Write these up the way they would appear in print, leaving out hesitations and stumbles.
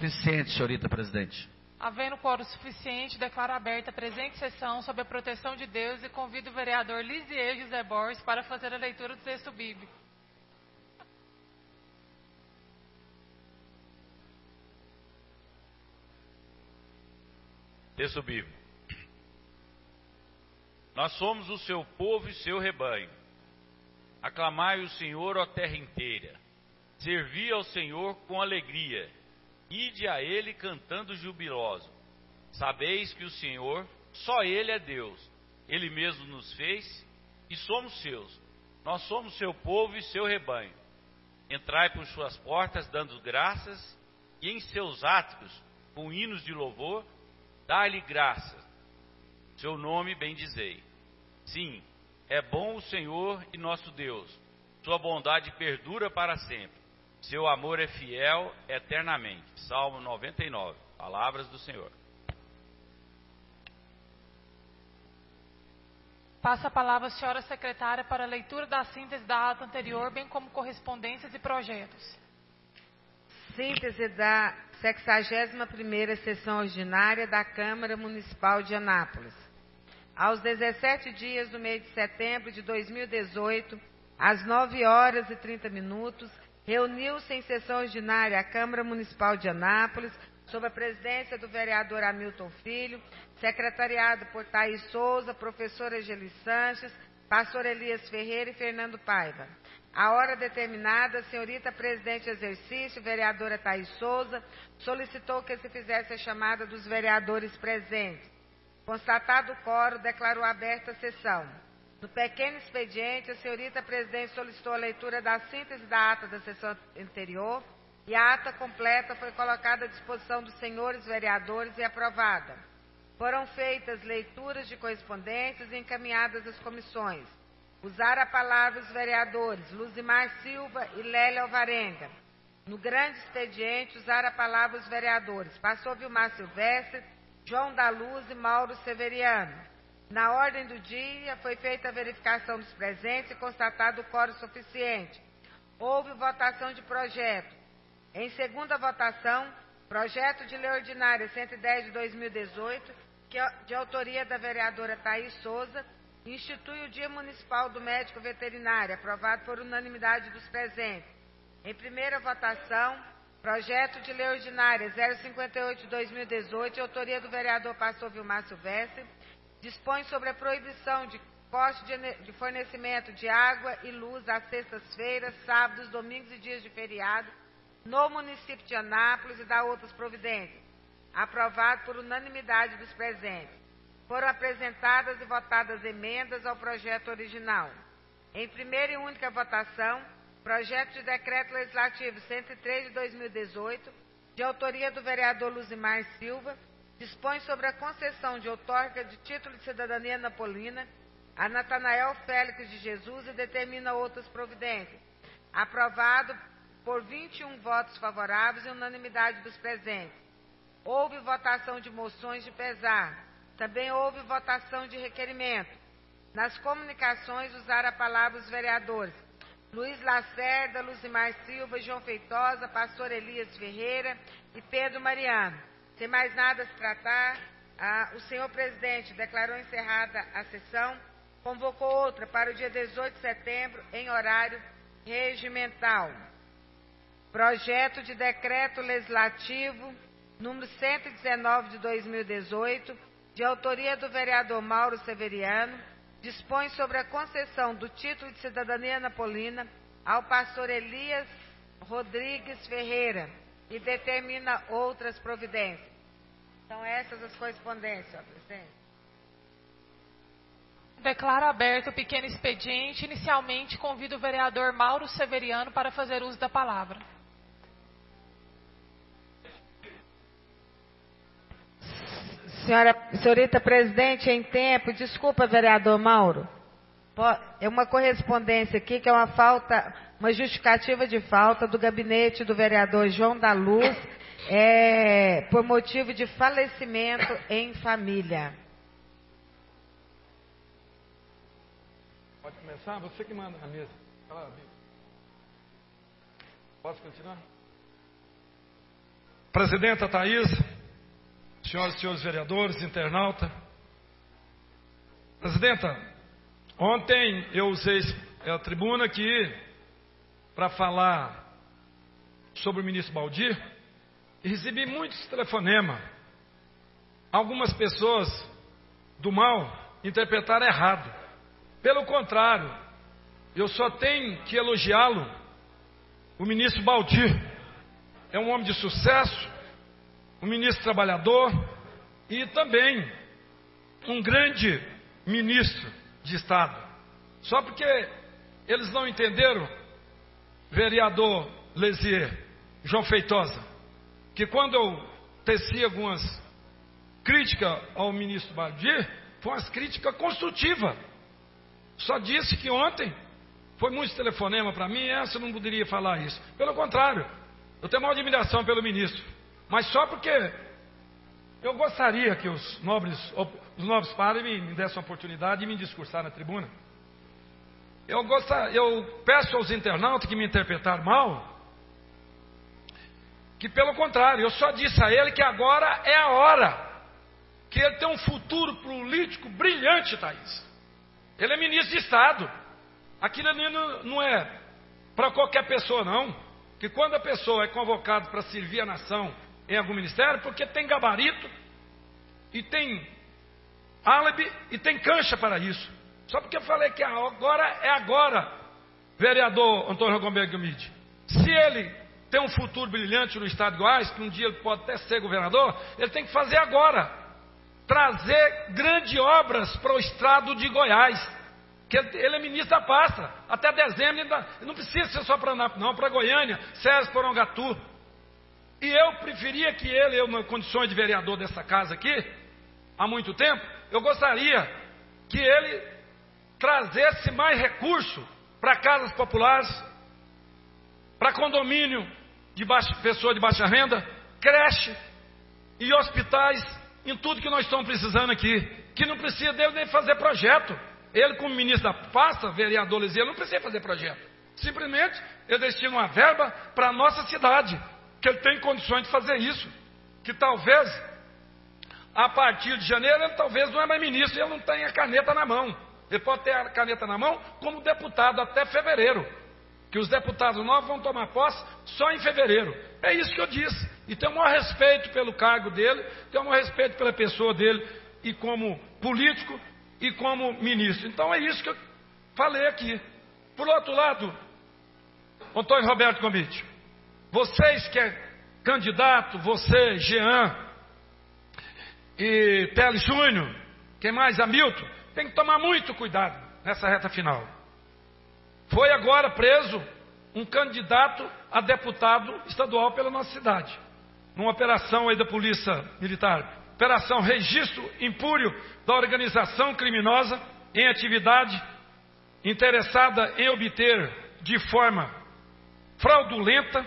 suficiente, senhorita presidente. Havendo quórum suficiente, declaro aberta a presente sessão sob a proteção de Deus e convido o vereador Lisier José Borges para fazer a leitura do texto bíblico. Texto bíblico. Nós somos o seu povo e seu rebanho. Aclamai o Senhor, ó terra inteira. Servi ao Senhor com alegria. Ide a Ele cantando jubiloso. Sabeis que o Senhor, só Ele é Deus. Ele mesmo nos fez e somos seus. Nós somos seu povo e seu rebanho. Entrai por suas portas dando graças e em seus átrios, com hinos de louvor, dai-lhe graças. Seu nome bendizei. Sim, é bom o Senhor e nosso Deus. Sua bondade perdura para sempre. Seu amor é fiel eternamente. Salmo 99. Palavras do Senhor. Passa a palavra à senhora secretária para a leitura da síntese da ata anterior, bem como correspondências e projetos. Síntese da 61ª sessão ordinária da Câmara Municipal de Anápolis. Aos 17 dias do mês de setembro de 2018, às 9h30, reuniu-se em sessão ordinária a Câmara Municipal de Anápolis, sob a presidência do vereador Hamilton Filho, secretariado por Thaís Souza, professora Geli Sanches, pastor Elias Ferreira e Fernando Paiva. A hora determinada, a senhorita presidente em exercício, vereadora Thaís Souza, solicitou que se fizesse a chamada dos vereadores presentes. Constatado o quórum, declarou aberta a sessão. No pequeno expediente, a senhorita presidente solicitou a leitura da síntese da ata da sessão anterior e a ata completa foi colocada à disposição dos senhores vereadores e aprovada. Foram feitas leituras de correspondências e encaminhadas às comissões. Usaram a palavra os vereadores Luzimar Silva e Lélia Alvarenga. No grande expediente, usaram a palavra os vereadores Pastor Vilmar Silvestre, João da Luz e Mauro Severiano. Na ordem do dia, foi feita a verificação dos presentes e constatado o quórum suficiente. Houve votação de projeto. Em segunda votação, projeto de lei ordinária 110 de 2018, de autoria da vereadora Thaís Souza, institui o Dia Municipal do Médico Veterinário, aprovado por unanimidade dos presentes. Em primeira votação, projeto de lei ordinária 058 de 2018, de autoria do vereador Pastor Vilmar Silvestre, dispõe sobre a proibição de corte de fornecimento de água e luz às sextas-feiras, sábados, domingos e dias de feriado no município de Anápolis e dá outras providências. Aprovado por unanimidade dos presentes. Foram apresentadas e votadas emendas ao projeto original. Em primeira e única votação, projeto de decreto legislativo 103 de 2018, de autoria do vereador Luzimar Silva, dispõe sobre a concessão de outorga de título de cidadania napolina a Natanael Félix de Jesus e determina outras providências. Aprovado por 21 votos favoráveis e unanimidade dos presentes. Houve votação de moções de pesar. Também houve votação de requerimento. Nas comunicações, usaram a palavra os vereadores Luiz Lacerda, Luzimar Silva, João Feitosa, pastor Elias Ferreira e Pedro Mariano. Sem mais nada a se tratar, o senhor presidente declarou encerrada a sessão, convocou outra para o dia 18 de setembro, em horário regimental. Projeto de decreto legislativo número 119 de 2018, de autoria do vereador Mauro Severiano, dispõe sobre a concessão do título de cidadania napolina ao pastor Elias Rodrigues Ferreira e determina outras providências. São essas as correspondências, senhor presidente. Declaro aberto o pequeno expediente. Inicialmente, convido o vereador Mauro Severiano para fazer uso da palavra. Senhorita presidente, em tempo, desculpa, vereador Mauro, é uma correspondência aqui que é uma justificativa de falta do gabinete do vereador João da Luz, por motivo de falecimento em família. Pode começar? Você que manda na mesa. Posso continuar? Presidenta Thaís, senhoras e senhores vereadores, internauta. Presidenta, ontem eu usei a tribuna aqui para falar sobre o ministro Baldi e recebi muitos telefonemas. Algumas pessoas do mal interpretaram errado. Pelo contrário, eu só tenho que elogiá-lo. O ministro Baldi é um homem de sucesso, um ministro trabalhador e também um grande ministro de Estado. Só porque eles não entenderam, vereador Lesier, João Feitosa, que quando eu teci algumas críticas ao ministro Baldi, foi umas críticas construtivas. Só disse que ontem foi muito telefonema para mim, essa eu não poderia falar isso. Pelo contrário, eu tenho maior admiração pelo ministro, mas só porque eu gostaria que os nobres padres me dessem a oportunidade de me discursar na tribuna. Eu peço aos internautas que me interpretaram mal, que pelo contrário, eu só disse a ele que agora é a hora, que ele tem um futuro político brilhante, Thaís. Ele é ministro de Estado. Aquilo ali não é para qualquer pessoa, não. Que quando a pessoa é convocada para servir a nação em algum ministério, porque tem gabarito, e tem álibi, e tem cancha para isso. Só porque eu falei que agora é agora, vereador Antônio Romberg Gomide. Se ele tem um futuro brilhante no estado de Goiás, que um dia ele pode até ser governador, ele tem que fazer agora. Trazer grandes obras para o estado de Goiás. Que ele é ministro da pasta. Até dezembro, não precisa ser só para Anápolis, não, para Goiânia, César, Porongatu. E eu preferia que eu, na condições de vereador dessa casa aqui, há muito tempo, eu gostaria que ele trazesse mais recurso para casas populares, para condomínio de pessoa de baixa renda, creche e hospitais, em tudo que nós estamos precisando aqui, que não precisa dele nem fazer projeto. Ele, como ministro da pasta, vereador Lisier, não precisa fazer projeto. Simplesmente, ele destina uma verba para a nossa cidade, que ele tem condições de fazer isso. Que talvez, a partir de janeiro, ele talvez não é mais ministro, ele não tem a caneta na mão. Ele pode ter a caneta na mão como deputado até fevereiro. Que os deputados novos vão tomar posse só em fevereiro. É isso que eu disse. E tenho o maior respeito pelo cargo dele, tenho o maior respeito pela pessoa dele, e como político, e como ministro. Então é isso que eu falei aqui. Por outro lado, Antônio Roberto Gomide, vocês que é candidato, você, Jean e Teles Júnior, quem mais? Hamilton, tem que tomar muito cuidado nessa reta final. Foi agora preso um candidato a deputado estadual pela nossa cidade, numa operação aí da Polícia Militar. Operação Registro Impúrio da Organização Criminosa em atividade interessada em obter de forma fraudulenta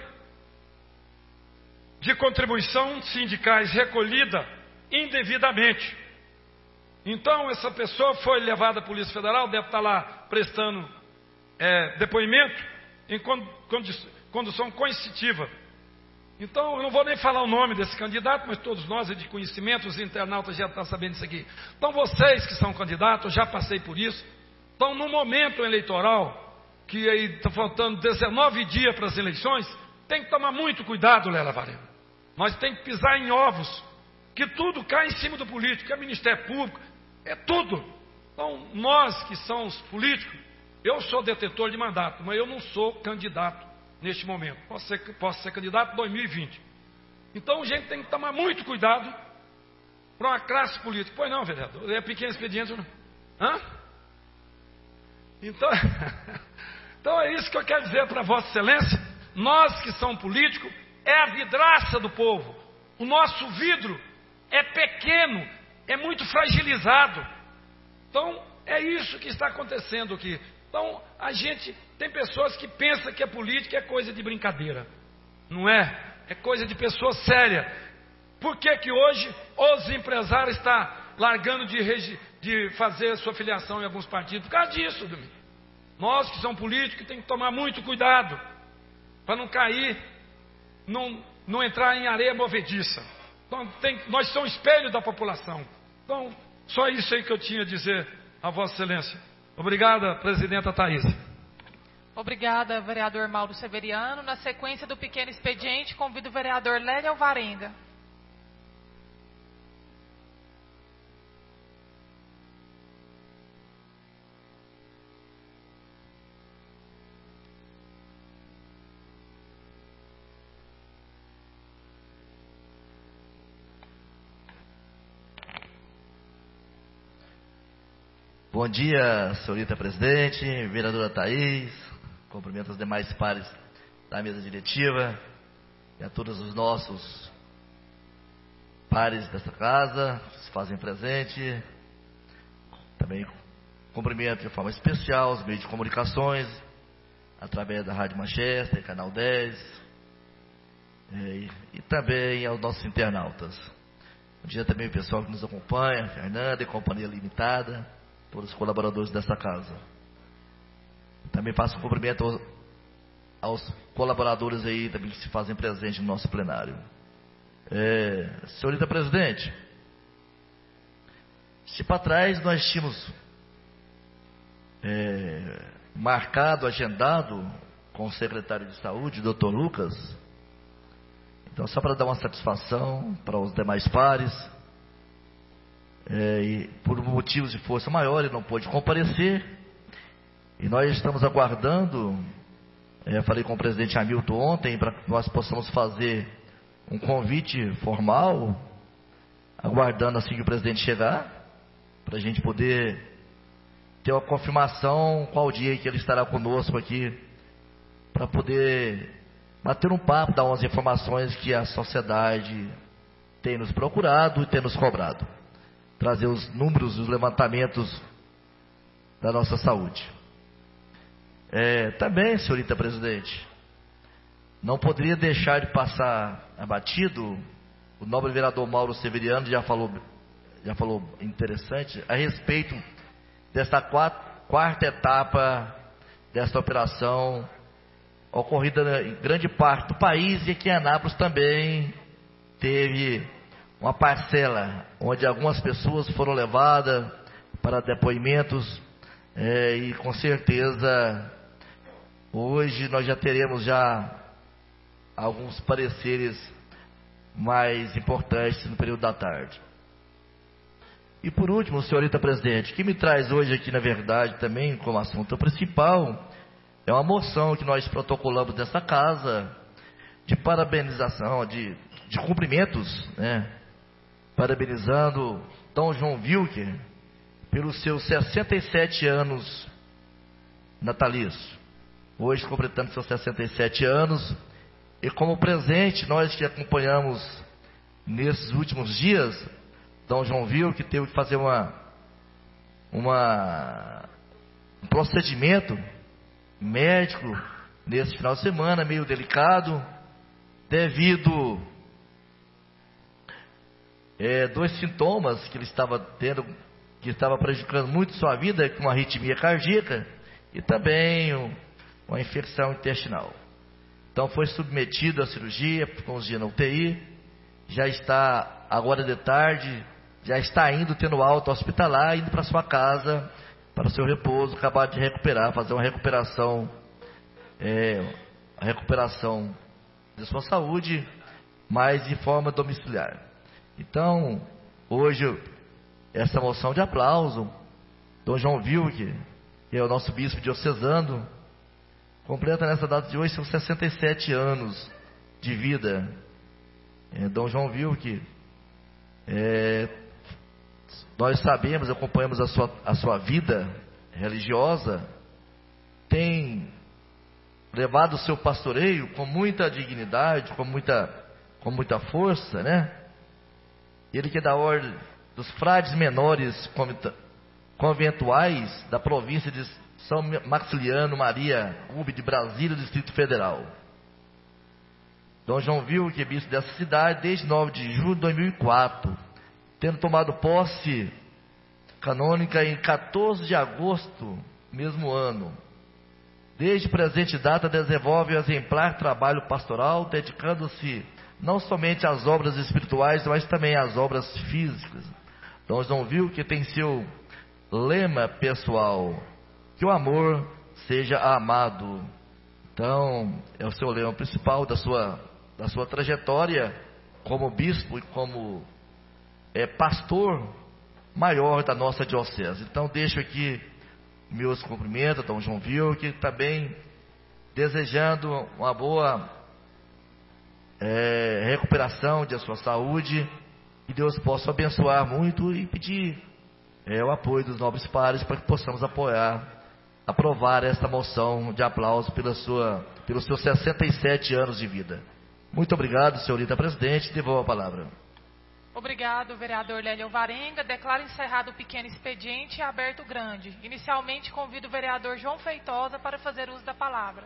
de contribuição sindicais recolhida indevidamente. Então essa pessoa foi levada à Polícia Federal, deve estar lá prestando depoimento em condução coercitiva. Então, eu não vou nem falar o nome desse candidato, mas todos nós é de conhecimento, os internautas já estão sabendo disso aqui. Então, vocês que são candidatos, eu já passei por isso, estão no momento eleitoral, que aí está faltando 19 dias para as eleições, tem que tomar muito cuidado, Lela Varela. Nós temos que pisar em ovos, que tudo cai em cima do político, é Ministério Público, é tudo. Então, nós que somos políticos, eu sou detentor de mandato, mas eu não sou candidato neste momento. Posso ser candidato em 2020. Então a gente tem que tomar muito cuidado para uma classe política. Pois não, vereador, é pequeno expediente. Hã? Então é isso que eu quero dizer para Vossa Excelência. Nós que somos políticos, é a vidraça do povo. O nosso vidro é pequeno, é muito fragilizado. Então é isso que está acontecendo aqui. Então, a gente tem pessoas que pensam que a política é coisa de brincadeira. Não é. É coisa de pessoa séria. Por que que hoje os empresários estão largando de fazer sua filiação em alguns partidos? Por causa disso, Domingo. Nós que somos políticos temos que tomar muito cuidado para não cair não entrar em areia movediça. Então, nós somos espelho da população. Então, só isso aí que eu tinha a dizer a Vossa Excelência. Obrigada, presidenta Thaís. Obrigada, vereador Mauro Severiano. Na sequência do pequeno expediente, convido o vereador Lélio Alvarenga. Bom dia, senhorita presidente, vereadora Thaís, cumprimento os demais pares da mesa diretiva e a todos os nossos pares desta casa que se fazem presente. Também cumprimento de forma especial os meios de comunicações, através da Rádio Manchester, Canal 10, e também aos nossos internautas. Bom dia também ao pessoal que nos acompanha, Fernanda e Companhia Limitada, todos os colaboradores dessa casa. Também faço um cumprimento aos colaboradores aí também que se fazem presente no nosso plenário. Senhorita presidente, se para trás nós tínhamos marcado, agendado com o secretário de saúde, Dr. Lucas, então só para dar uma satisfação para os demais pares, e por motivos de força maior ele não pôde comparecer, e nós estamos aguardando, falei com o presidente Hamilton ontem, para que nós possamos fazer um convite formal, aguardando assim que o presidente chegar, para a gente poder ter uma confirmação qual dia que ele estará conosco aqui, para poder bater um papo, dar umas informações que a sociedade tem nos procurado e tem nos cobrado, trazer os números, os levantamentos da nossa saúde. Também, senhorita presidente, não poderia deixar de passar abatido, o nobre vereador Mauro Severiano já falou interessante, a respeito desta quarta etapa desta operação, ocorrida em grande parte do país, e aqui em Anápolis também teve uma parcela, onde algumas pessoas foram levadas para depoimentos, e com certeza hoje nós já teremos alguns pareceres mais importantes no período da tarde. E por último, senhorita presidente, o que me traz hoje aqui, na verdade, também como assunto principal, é uma moção que nós protocolamos nessa casa, de parabenização, de cumprimentos, parabenizando Dom João Wilker pelos seus 67 anos natalícios. Hoje completando seus 67 anos, e como presente, nós que acompanhamos nesses últimos dias, Dom João Wilker teve que fazer um procedimento médico nesse final de semana, meio delicado, devido dois sintomas que ele estava tendo, que estava prejudicando muito sua vida, com uma arritmia cardíaca e também uma infecção intestinal. Então foi submetido à cirurgia, ficou uns dias na UTI, já está, agora de tarde, já está indo, tendo alta hospitalar, indo para sua casa, para o seu repouso, acabar de recuperar, fazer uma recuperação, a recuperação de sua saúde, mas de forma domiciliar. Então, hoje, essa moção de aplauso, Dom João Wilker, que é o nosso bispo diocesano, completa nessa data de hoje seus 67 anos de vida. Dom João Wilker, nós sabemos, acompanhamos a sua vida religiosa, tem levado o seu pastoreio com muita dignidade, com muita força, Ele que é da ordem dos frades menores conventuais da província de São Maximiliano Maria Ube de Brasília, Distrito Federal. Dom João Wilker, bispo dessa cidade, desde 9 de julho de 2004, tendo tomado posse canônica em 14 de agosto, mesmo ano. Desde presente data desenvolve um exemplar trabalho pastoral, dedicando-se não somente as obras espirituais, mas também as obras físicas. Dom Joãovilke, que tem seu lema pessoal, que o amor seja amado. Então, é o seu lema principal da sua trajetória como bispo e como pastor maior da nossa diocese. Então, deixo aqui meus cumprimentos a Dom Joãovilke, também desejando uma boa recuperação de sua saúde, que Deus possa abençoar muito, e pedir o apoio dos nobres pares para que possamos aprovar esta moção de aplauso pelos seus 67 anos de vida. Muito obrigado, senhorita presidente. Devolvo a palavra. Obrigado, vereador Lélio Alvarenga. Declaro encerrado o pequeno expediente e aberto o grande. Inicialmente, convido o vereador João Feitosa para fazer uso da palavra.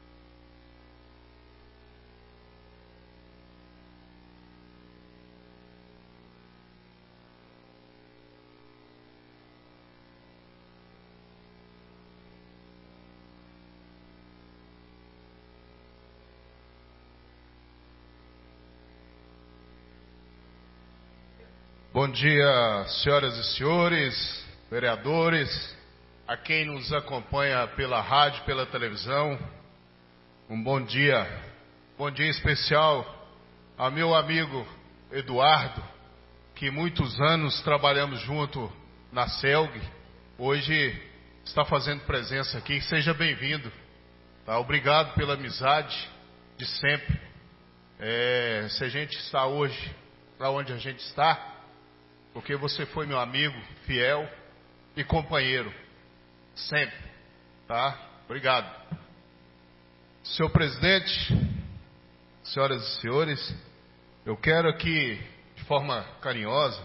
Bom dia, senhoras e senhores, vereadores, a quem nos acompanha pela rádio, pela televisão. Um bom dia especial ao meu amigo Eduardo, que muitos anos trabalhamos junto na CELG, hoje está fazendo presença aqui. Seja bem-vindo, tá? Obrigado pela amizade de sempre. Se a gente está hoje para onde a gente está, porque você foi meu amigo, fiel e companheiro, sempre, tá? Obrigado. Senhor presidente, senhoras e senhores, eu quero aqui, de forma carinhosa,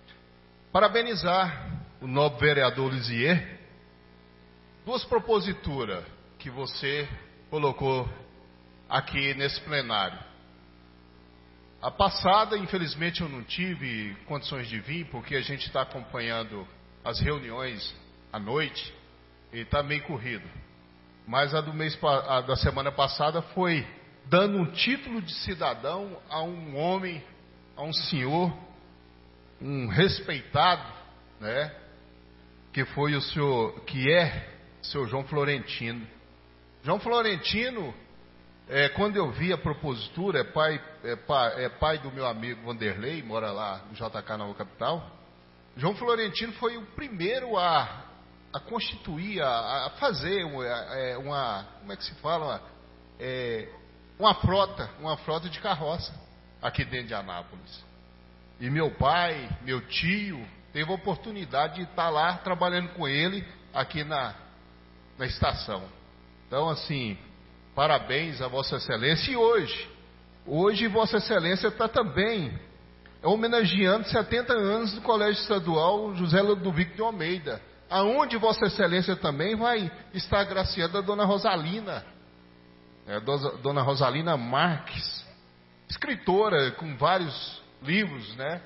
parabenizar o nobre vereador Lisier, duas proposituras que você colocou aqui nesse plenário. A passada, infelizmente, eu não tive condições de vir, porque a gente está acompanhando as reuniões à noite e está meio corrido. Mas a da semana passada foi dando um título de cidadão a um homem, a um senhor, um respeitado, né? Que foi o senhor João Florentino. João Florentino, quando eu vi a propositura, é pai do meu amigo Vanderlei, mora lá no JK Nova Capital. João Florentino foi o primeiro a constituir, a fazer como é que se fala? Uma frota de carroça aqui dentro de Anápolis. E meu pai, meu tio, teve a oportunidade de estar lá trabalhando com ele aqui na estação. Então, assim, parabéns a Vossa Excelência. E hoje Vossa Excelência está também homenageando 70 anos do Colégio Estadual José Ludovico de Almeida, aonde Vossa Excelência também vai estar agraciando a Dona Rosalina, Dona Rosalina Marques, escritora com vários livros, né?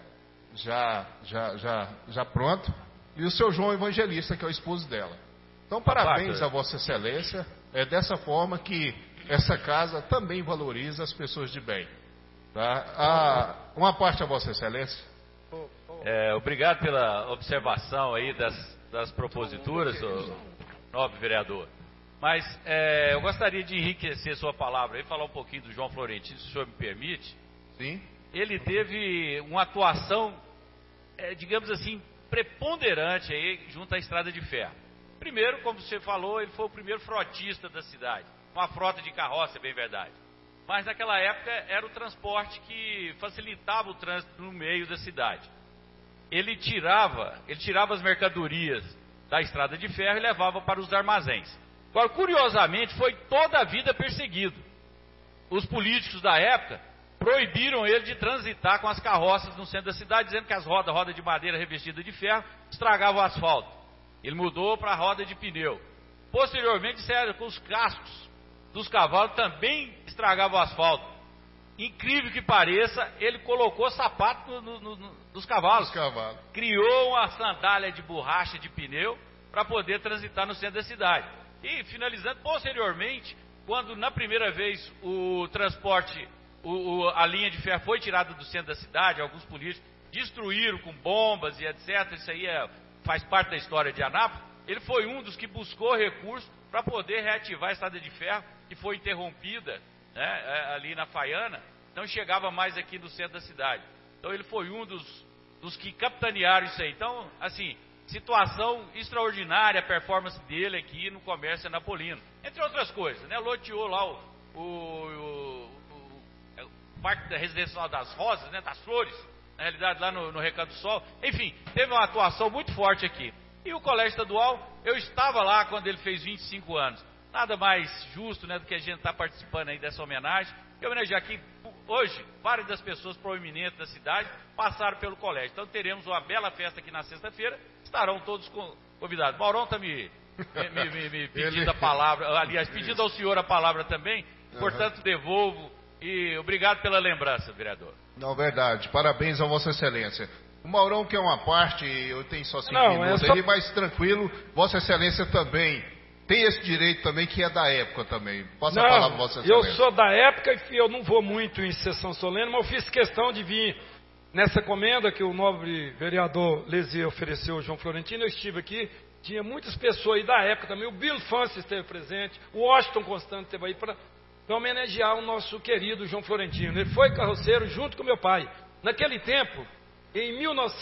Já pronto. E o seu João Evangelista, que é o esposo dela. Então, parabéns a Vossa Excelência. É dessa forma que essa casa também valoriza as pessoas de bem. Tá? Uma parte a Vossa Excelência. Obrigado pela observação aí das proposituras, nobre vereador. Mas eu gostaria de enriquecer sua palavra e falar um pouquinho do João Florentino, se o senhor me permite. Sim. Ele teve uma atuação, digamos assim, preponderante aí junto à Estrada de Ferro. Primeiro, como você falou, ele foi o primeiro frotista da cidade. Uma frota de carroça, é bem verdade. Mas naquela época era o transporte que facilitava o trânsito no meio da cidade. Ele tirava as mercadorias da Estrada de Ferro e levava para os armazéns. Agora, curiosamente, foi toda a vida perseguido. Os políticos da época proibiram ele de transitar com as carroças no centro da cidade, dizendo que as rodas de madeira revestida de ferro estragavam o asfalto. Ele mudou para a roda de pneu. Posteriormente, disseram que os cascos dos cavalos também estragavam o asfalto. Incrível que pareça, ele colocou sapato nos cavalos. Criou uma sandália de borracha de pneu para poder transitar no centro da cidade. E finalizando, posteriormente, quando na primeira vez o transporte a linha de ferro foi tirada do centro da cidade, alguns políticos destruíram com bombas e etc. Isso aí faz parte da história de Anápolis. Ele foi um dos que buscou recursos para poder reativar a estrada de ferro, que foi interrompida, né, ali na Faiana, não chegava mais aqui no centro da cidade. Então ele foi um dos que capitanearam isso aí. Então, assim, situação extraordinária, a performance dele aqui no comércio anapolino. Entre outras coisas, né? Loteou lá o Parque da Residencial das Rosas, né? Das Flores, na realidade lá no Recanto do Sol. Enfim, teve uma atuação muito forte aqui. E o Colégio Estadual, eu estava lá quando ele fez 25 anos. Nada mais justo, né, do que a gente estar participando aí dessa homenagem. Eu homenagear aqui, hoje, várias das pessoas proeminentes da cidade passaram pelo colégio. Então teremos uma bela festa aqui na sexta-feira, estarão todos convidados. Maurão está me pedindo a palavra, aliás, pedindo ao senhor a palavra também, portanto devolvo e obrigado pela lembrança, vereador. Não, verdade, parabéns a Vossa Excelência. O Maurão quer uma parte, eu tenho só 5 minutos, ele mais tranquilo, Vossa Excelência também tem esse direito também, que é da época também. Passa a palavra, Vossa Excelência. Eu sou da época e eu não vou muito em sessão solene, mas eu fiz questão de vir nessa comenda que o nobre vereador Lesier ofereceu ao João Florentino. Eu estive aqui, tinha muitas pessoas aí da época também, o Bill Fancy esteve presente, o Washington Constante esteve aí para homenagear o nosso querido João Florentino. Ele foi carroceiro junto com meu pai. Naquele tempo, em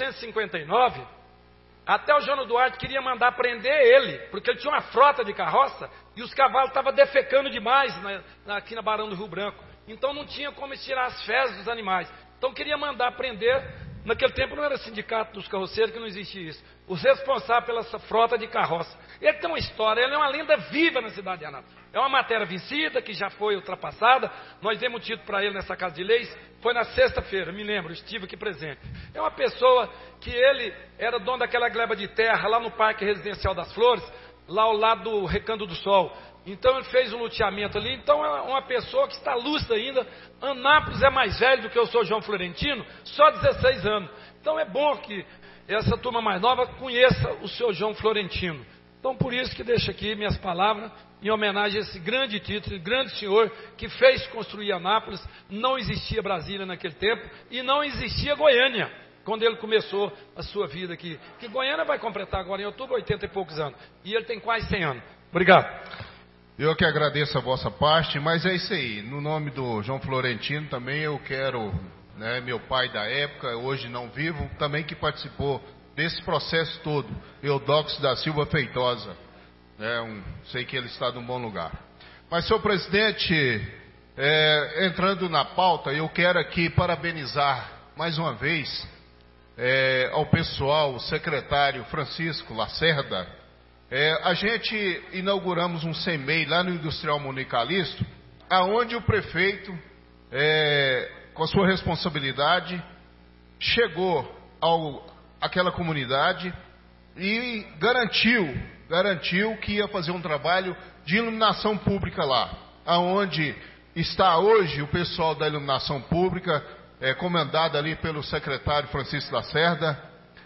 1959, até o João Duarte queria mandar prender ele, porque ele tinha uma frota de carroça e os cavalos estavam defecando demais aqui na Barão do Rio Branco. Então não tinha como tirar as fezes dos animais. Então queria mandar prender. Naquele tempo não era sindicato dos carroceiros, que não existia isso. Os responsáveis pela essa frota de carroça. Ele tem uma história, ele é uma lenda viva na cidade de Anápolis. É uma matéria vencida, que já foi ultrapassada. Nós demos título para ele nessa Casa de Leis. Foi na sexta-feira, me lembro, estive aqui presente. É uma pessoa que ele era dono daquela gleba de terra lá no Parque Residencial das Flores, lá ao lado do Recanto do Sol. Então ele fez um loteamento ali. Então é uma pessoa que está lúcida ainda. Anápolis é mais velho do que eu sou João Florentino, só 16 anos. Então é bom que essa turma mais nova conheça o seu João Florentino. Então por isso que deixo aqui minhas palavras em homenagem a esse grande título, grande senhor que fez construir Anápolis. Não existia Brasília naquele tempo e não existia Goiânia quando ele começou a sua vida aqui. Que Goiânia vai completar agora em outubro 80 e poucos anos. E ele tem quase 100 anos. Obrigado. Eu que agradeço a vossa parte, mas é isso aí. No nome do João Florentino também eu quero, né, meu pai da época, hoje não vivo, também que participou desse processo todo, Eudoxo da Silva Feitosa. Sei que ele está num bom lugar. Mas, senhor presidente, entrando na pauta, eu quero aqui parabenizar mais uma vez ao pessoal, o secretário Francisco Lacerda. A gente inauguramos um CEMEI lá no Industrial Municalisto, aonde o prefeito, com a sua responsabilidade, chegou àquela comunidade e garantiu que ia fazer um trabalho de iluminação pública lá, aonde está hoje o pessoal da iluminação pública, comandado ali pelo secretário Francisco Lacerda,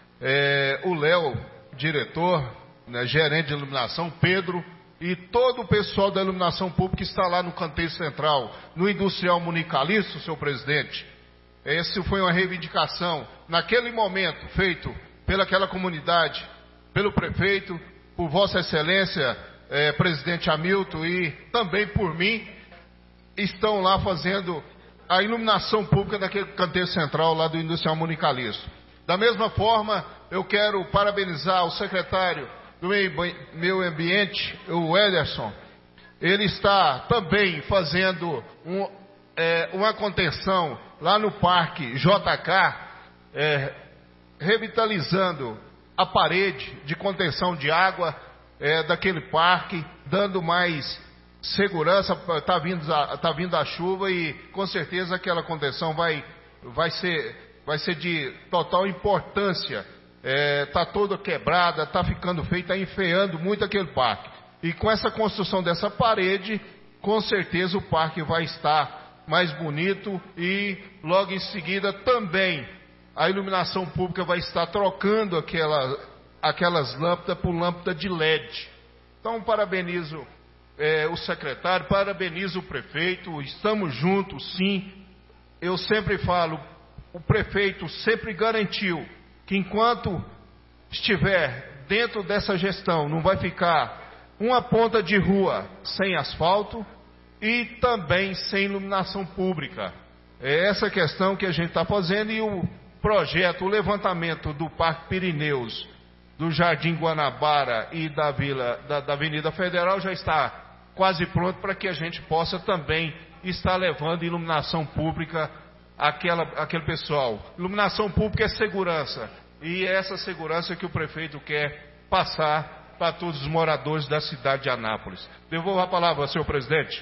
o Léo, diretor, gerente de iluminação, Pedro, e todo o pessoal da iluminação pública está lá no canteiro central, no Industrial Municalisto, senhor presidente. Essa foi uma reivindicação, naquele momento, feito pelaquela comunidade, pelo prefeito, por Vossa Excelência, presidente Hamilton, e também por mim, estão lá fazendo a iluminação pública daquele canteiro central lá do Industrial Municalisto. Da mesma forma, eu quero parabenizar o secretário do Meio Ambiente, o Ederson. Ele está também fazendo uma contenção lá no Parque JK, revitalizando a parede de contenção de água daquele parque, dando mais segurança. Está vindo a chuva e com certeza aquela contenção vai ser de total importância. Está toda quebrada, está ficando feia, está enfeiando muito aquele parque. E com essa construção dessa parede, com certeza o parque vai estar mais bonito e logo em seguida também a iluminação pública vai estar trocando aquelas lâmpadas por lâmpada de LED. Então parabenizo o secretário, parabenizo o prefeito, estamos juntos sim, eu sempre falo, o prefeito sempre garantiu que enquanto estiver dentro dessa gestão, não vai ficar uma ponta de rua sem asfalto e também sem iluminação pública. É essa questão que a gente está fazendo, e o projeto, o levantamento do Parque Pirineus, do Jardim Guanabara e da Avenida Federal já está quase pronto para que a gente possa também estar levando iluminação pública àquele pessoal. Iluminação pública é segurança, e é essa segurança que o prefeito quer passar para todos os moradores da cidade de Anápolis. Devolvo a palavra ao senhor presidente.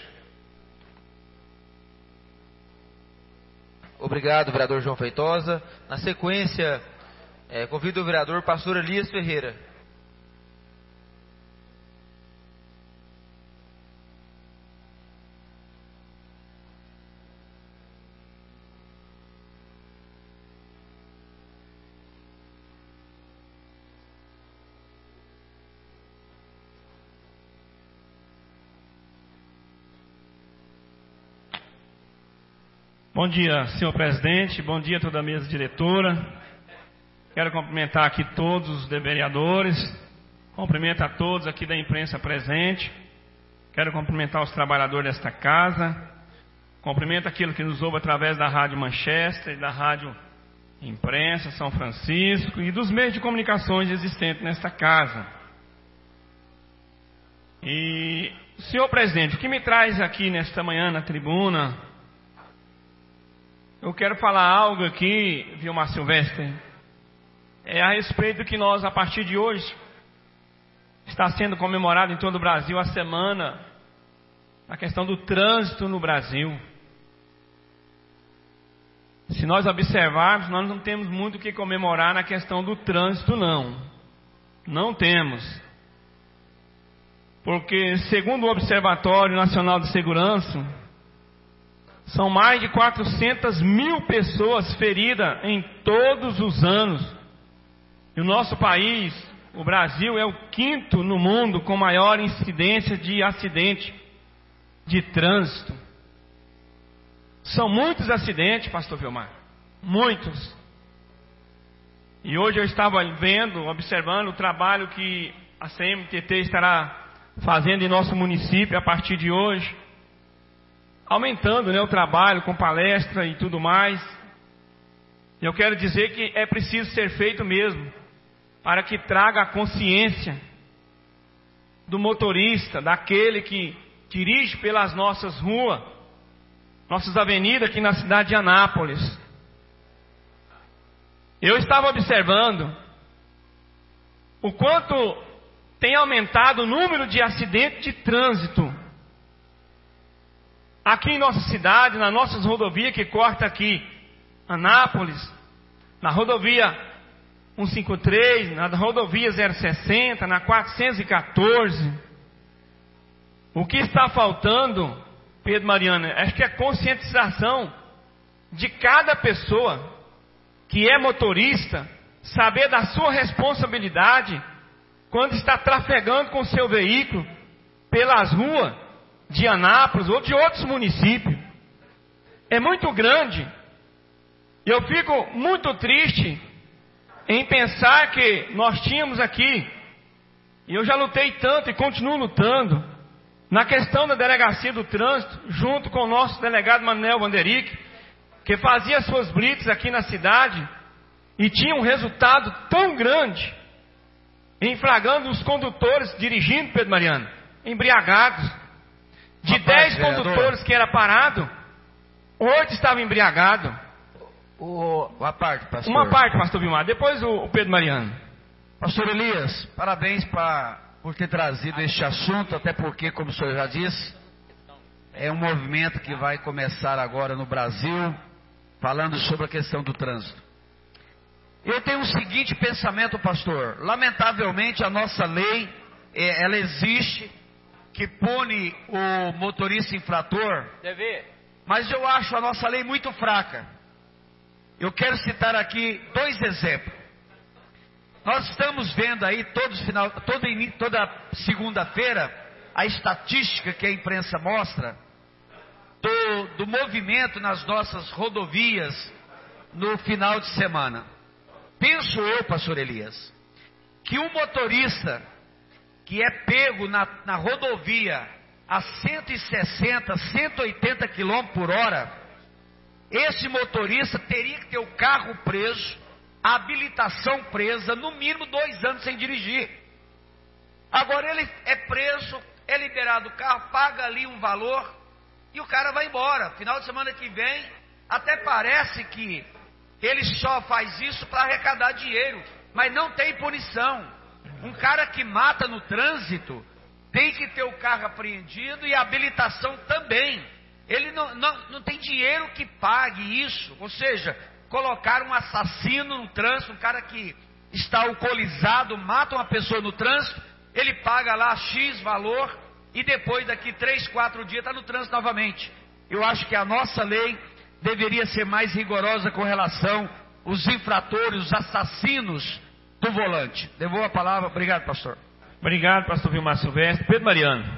Obrigado, vereador João Feitosa. Na sequência, convido o vereador pastor Elias Ferreira. Bom dia, senhor presidente, bom dia a toda a mesa diretora. Quero cumprimentar aqui todos os vereadores, cumprimento a todos aqui da imprensa presente, quero cumprimentar os trabalhadores desta casa, cumprimento aquilo que nos ouve através da Rádio Manchester e da Rádio Imprensa São Francisco e dos meios de comunicações existentes nesta casa. E, senhor presidente, o que me traz aqui nesta manhã na tribuna, eu quero falar algo aqui, Vilmar Silvestre, a respeito do que nós, a partir de hoje, está sendo comemorado em todo o Brasil a semana, a questão do trânsito no Brasil. Se nós observarmos, nós não temos muito o que comemorar na questão do trânsito, não. Não temos. Porque, segundo o Observatório Nacional de Segurança, são mais de 400 mil pessoas feridas em todos os anos. E o nosso país, o Brasil, é o 5º no mundo com maior incidência de acidente de trânsito. São muitos acidentes, pastor Vilmar. Muitos. E hoje eu estava vendo, observando o trabalho que a CMTT estará fazendo em nosso município a partir de hoje, aumentando, o trabalho com palestra e tudo mais. Eu quero dizer que é preciso ser feito mesmo, para que traga a consciência do motorista, daquele que dirige pelas nossas ruas, nossas avenidas aqui na cidade de Anápolis. Eu estava observando o quanto tem aumentado o número de acidentes de trânsito aqui em nossa cidade, nas nossas rodovias que corta aqui Anápolis, na rodovia 153, na rodovia 060, na 414. O que está faltando, Pedro Mariano, acho que é conscientização de cada pessoa que é motorista, saber da sua responsabilidade quando está trafegando com seu veículo pelas ruas de Anápolis ou de outros municípios. É muito grande. Eu fico muito triste em pensar que nós tínhamos aqui, e eu já lutei tanto e continuo lutando, na questão da delegacia do trânsito, junto com o nosso delegado Manuel Vanderick, que fazia suas blitz aqui na cidade, e tinha um resultado tão grande, em flagrando os condutores dirigindo, Pedro Mariano, embriagados. De 10 condutores que era parado, 8 estavam embriagados. Uma parte, pastor. Uma parte, pastor Vilmar. Depois o Pedro Mariano. Pastor Elias, parabéns por ter trazido este assunto, até porque, como o senhor já disse, é um movimento que vai começar agora no Brasil, falando sobre a questão do trânsito. Eu tenho o seguinte pensamento, pastor. Lamentavelmente, a nossa lei, ela existe, que pune o motorista infrator, mas eu acho a nossa lei muito fraca. Eu quero citar aqui 2 exemplos. Nós estamos vendo aí toda segunda-feira a estatística que a imprensa mostra. do movimento nas nossas rodovias no final de semana. Penso eu, pastor Elias, que um motorista que é pego na rodovia a 160, 180 km por hora, esse motorista teria que ter o carro preso, a habilitação presa, no mínimo 2 anos sem dirigir. Agora ele é preso, é liberado o carro, paga ali um valor e o cara vai embora. Final de semana que vem, até parece que ele só faz isso para arrecadar dinheiro, mas não tem punição. Um cara que mata no trânsito tem que ter o carro apreendido e a habilitação também. Ele não tem dinheiro que pague isso. Ou seja, colocar um assassino no trânsito, um cara que está alcoolizado, mata uma pessoa no trânsito, ele paga lá X valor e depois daqui 3, 4 dias está no trânsito novamente. Eu acho que a nossa lei deveria ser mais rigorosa com relação aos infratores, os assassinos do volante. Devolvo a palavra. Obrigado, pastor. Obrigado, pastor Vilmar Silvestre. Pedro Mariano.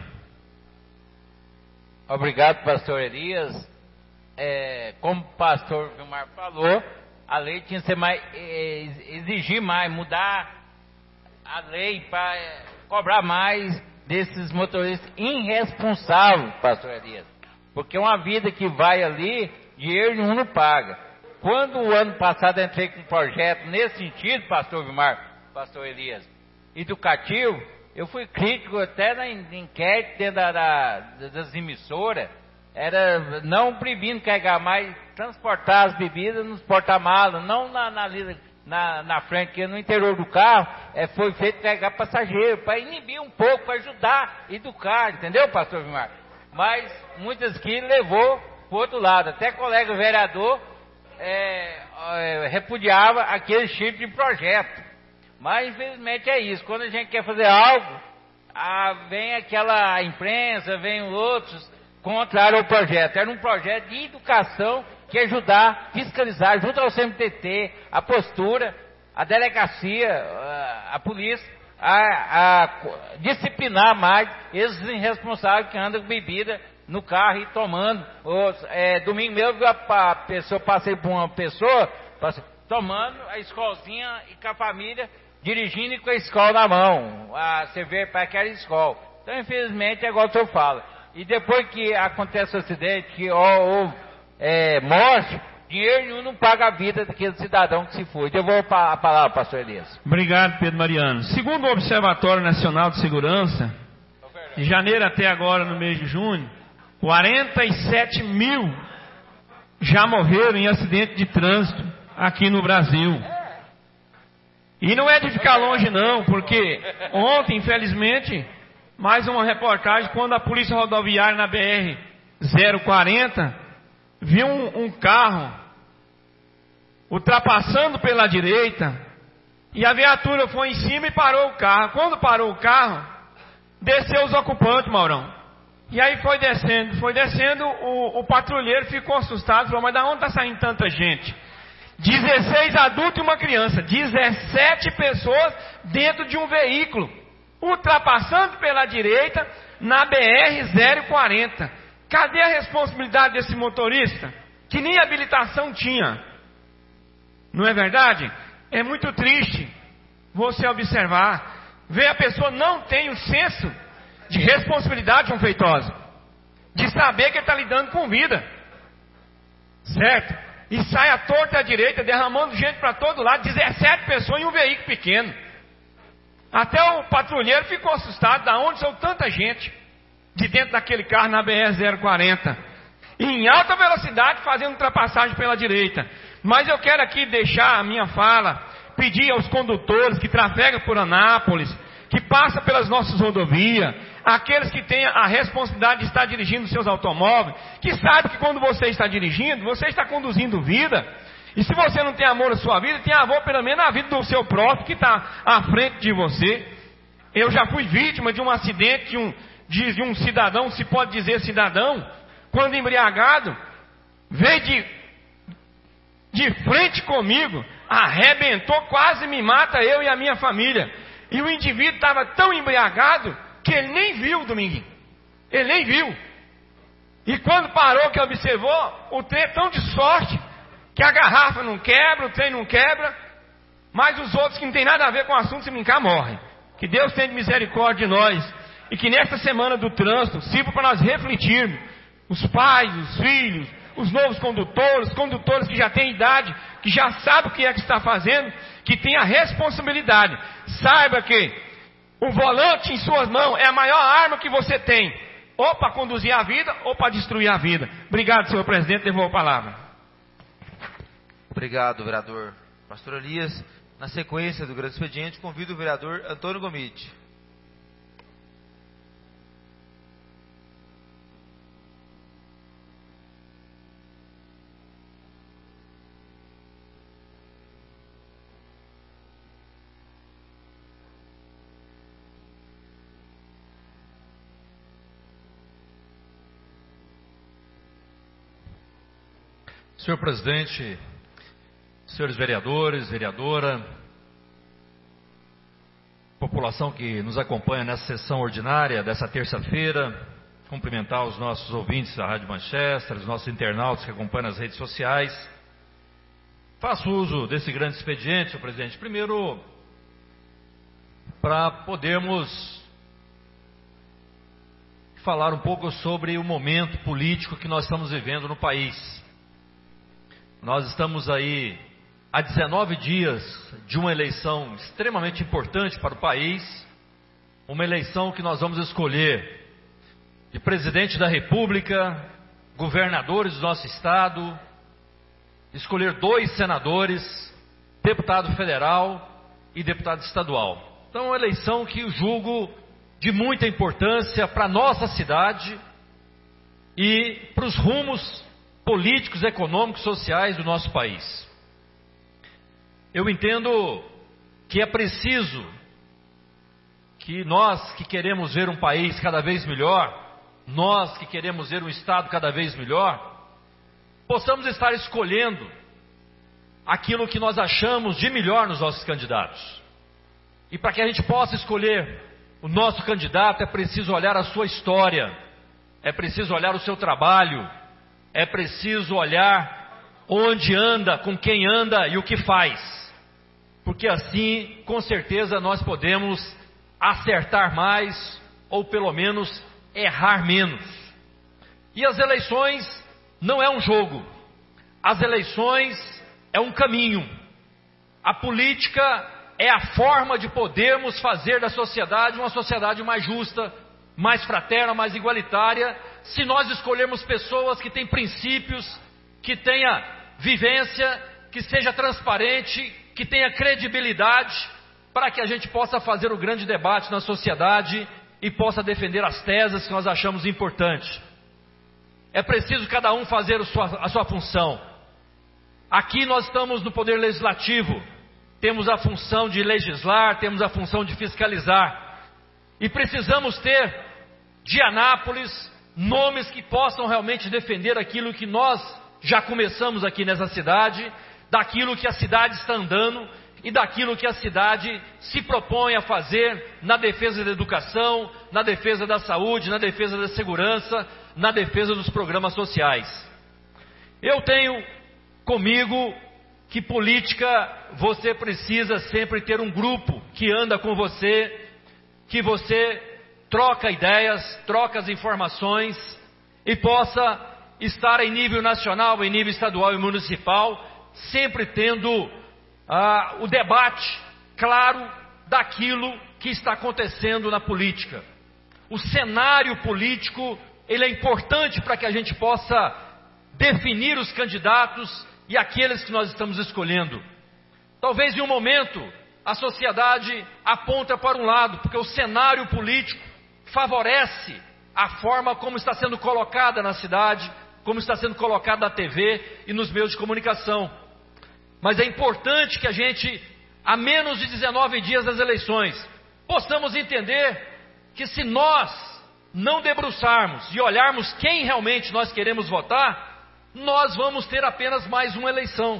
Obrigado, pastor Elias. Como o pastor Vilmar falou, a lei tinha que ser mais, exigir mais, mudar a lei para cobrar mais desses motoristas irresponsáveis, pastor Elias. Porque uma vida que vai ali, dinheiro nenhum não paga. Quando o ano passado eu entrei com um projeto nesse sentido, pastor Vilmar, pastor Elias, educativo, eu fui crítico até na enquete dentro das emissoras, era não proibindo carregar mais, transportar as bebidas nos porta-malas, não na frente, que no interior do carro foi feito carregar passageiro, para inibir um pouco, para ajudar a educar, entendeu, pastor Vilmar? Mas muitas que levou para o outro lado, até colega vereador repudiava aquele tipo de projeto. Mas infelizmente é isso, quando a gente quer fazer algo, vem aquela imprensa, vem outros contrário ao projeto. Era um projeto de educação que ajudar, fiscalizar, junto ao CMTT, a postura, a delegacia, a polícia, a disciplinar mais esses irresponsáveis que andam com bebida no carro e tomando. Domingo mesmo passei por uma pessoa tomando a escolzinha e com a família, dirigindo e com a escola na mão, a cerveja para aquela escola. Então, infelizmente, é igual o senhor fala. E depois que acontece o acidente, que houve morte, dinheiro nenhum não paga a vida daquele cidadão que se foi. Devolvo a palavra, pastor Elias. Obrigado, Pedro Mariano. Segundo o Observatório Nacional de Segurança, de janeiro até agora, no mês de junho, 47 mil já morreram em acidente de trânsito aqui no Brasil. E não é de ficar longe não, porque ontem, infelizmente, mais uma reportagem, quando a Polícia Rodoviária na BR-040 viu um carro ultrapassando pela direita, e a viatura foi em cima e parou o carro. Quando parou o carro, desceu os ocupantes, Maurão. E aí foi descendo, o patrulheiro ficou assustado, falou, mas da onde está saindo tanta gente? 16 adultos e uma criança, 17 pessoas dentro de um veículo, ultrapassando pela direita na BR-040. Cadê a responsabilidade desse motorista? Que nem habilitação tinha. Não é verdade? É muito triste você observar, ver a pessoa não tem o senso de responsabilidade, João Feitosa, de saber que ele está lidando com vida, certo? E sai à torta e à direita, derramando gente para todo lado, 17 pessoas em um veículo pequeno. Até o patrulheiro ficou assustado, da onde são tanta gente de dentro daquele carro na BR-040, e em alta velocidade fazendo ultrapassagem pela direita. Mas eu quero aqui deixar a minha fala, pedir aos condutores que trafegam por Anápolis, que passam pelas nossas rodovias, aqueles que têm a responsabilidade de estar dirigindo seus automóveis, que sabem que quando você está dirigindo, você está conduzindo vida. E se você não tem amor à sua vida, tem amor pelo menos na vida do seu próprio, que está à frente de você. Eu já fui vítima de um acidente de um cidadão, se pode dizer cidadão, quando embriagado, veio de frente comigo, arrebentou, quase me mata, eu e a minha família. E o indivíduo estava tão embriagado que ele nem viu, Dominguinho. Ele nem viu. E quando parou, que observou, o trem é tão de sorte que a garrafa não quebra, o trem não quebra, mas os outros que não tem nada a ver com o assunto, se brincar, morrem. Que Deus tenha misericórdia de nós. E que nesta semana do trânsito sirva para nós refletirmos. Os pais, os filhos, os novos condutores que já têm idade, que já sabem o que é que está fazendo, que tem a responsabilidade. Saiba que o volante em suas mãos é a maior arma que você tem, ou para conduzir a vida, ou para destruir a vida. Obrigado, senhor presidente, devolvo a palavra. Obrigado, vereador Pastor Elias. Na sequência do grande expediente, convido o vereador Antônio Gomide. Senhor presidente, senhores vereadores, vereadora, população que nos acompanha nessa sessão ordinária dessa terça-feira, cumprimentar os nossos ouvintes da Rádio Manchester, os nossos internautas que acompanham nas redes sociais. Faço uso desse grande expediente, senhor presidente, primeiro para podermos falar um pouco sobre o momento político que nós estamos vivendo no país. Nós estamos aí há 19 dias de uma eleição extremamente importante para o país, uma eleição que nós vamos escolher de presidente da República, governadores do nosso estado, escolher 2 senadores, deputado federal e deputado estadual. Então é uma eleição que eu julgo de muita importância para a nossa cidade e para os rumos políticos, econômicos, sociais do nosso país. Eu entendo que é preciso que nós que queremos ver um país cada vez melhor, nós que queremos ver um estado cada vez melhor, possamos estar escolhendo aquilo que nós achamos de melhor nos nossos candidatos. E para que a gente possa escolher o nosso candidato, é preciso olhar a sua história, é preciso olhar o seu trabalho, é preciso olhar onde anda, com quem anda e o que faz. Porque assim, com certeza, nós podemos acertar mais ou pelo menos errar menos. E as eleições não é um jogo. As eleições é um caminho. A política é a forma de podermos fazer da sociedade uma sociedade mais justa, mais fraterna, mais igualitária, se nós escolhermos pessoas que têm princípios, que tenha vivência, que seja transparente, que tenha credibilidade, para que a gente possa fazer o grande debate na sociedade e possa defender as teses que nós achamos importantes. É preciso cada um fazer a sua função. Aqui nós estamos no Poder Legislativo, temos a função de legislar, temos a função de fiscalizar, e precisamos ter de Anápolis nomes que possam realmente defender aquilo que nós já começamos aqui nessa cidade, daquilo que a cidade está andando e daquilo que a cidade se propõe a fazer na defesa da educação, na defesa da saúde, na defesa da segurança, na defesa dos programas sociais. Eu tenho comigo que política você precisa sempre ter um grupo que anda com você, que você troca ideias, troca as informações e possa estar em nível nacional, em nível estadual e municipal, sempre tendo o debate claro daquilo que está acontecendo na política. O cenário político, ele é importante para que a gente possa definir os candidatos e aqueles que nós estamos escolhendo. Talvez em um momento a sociedade aponta para um lado, porque o cenário político favorece a forma como está sendo colocada na cidade, como está sendo colocada na TV e nos meios de comunicação. Mas é importante que a gente, a menos de 19 dias das eleições, possamos entender que se nós não debruçarmos e olharmos quem realmente nós queremos votar, nós vamos ter apenas mais uma eleição.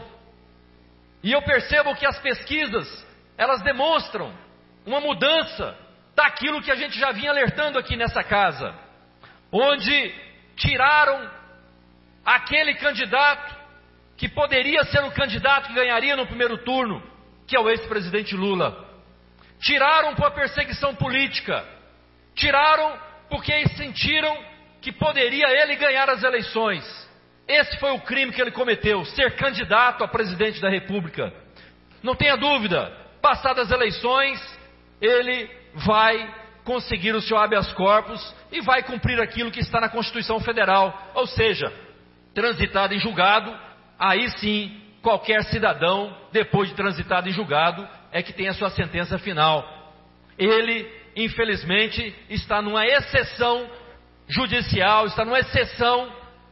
E eu percebo que as pesquisas, elas demonstram uma mudança daquilo que a gente já vinha alertando aqui nessa casa, onde tiraram aquele candidato que poderia ser o candidato que ganharia no primeiro turno, que é o ex-presidente Lula. Tiraram por perseguição política. Tiraram porque sentiram que poderia ele ganhar as eleições. Esse foi o crime que ele cometeu, ser candidato a presidente da República. Não tenha dúvida, passadas as eleições, ele vai conseguir o seu habeas corpus e vai cumprir aquilo que está na Constituição Federal, ou seja, transitado em julgado, aí sim, qualquer cidadão, depois de transitado em julgado, é que tem a sua sentença final. Ele, infelizmente, está numa exceção judicial, está numa exceção,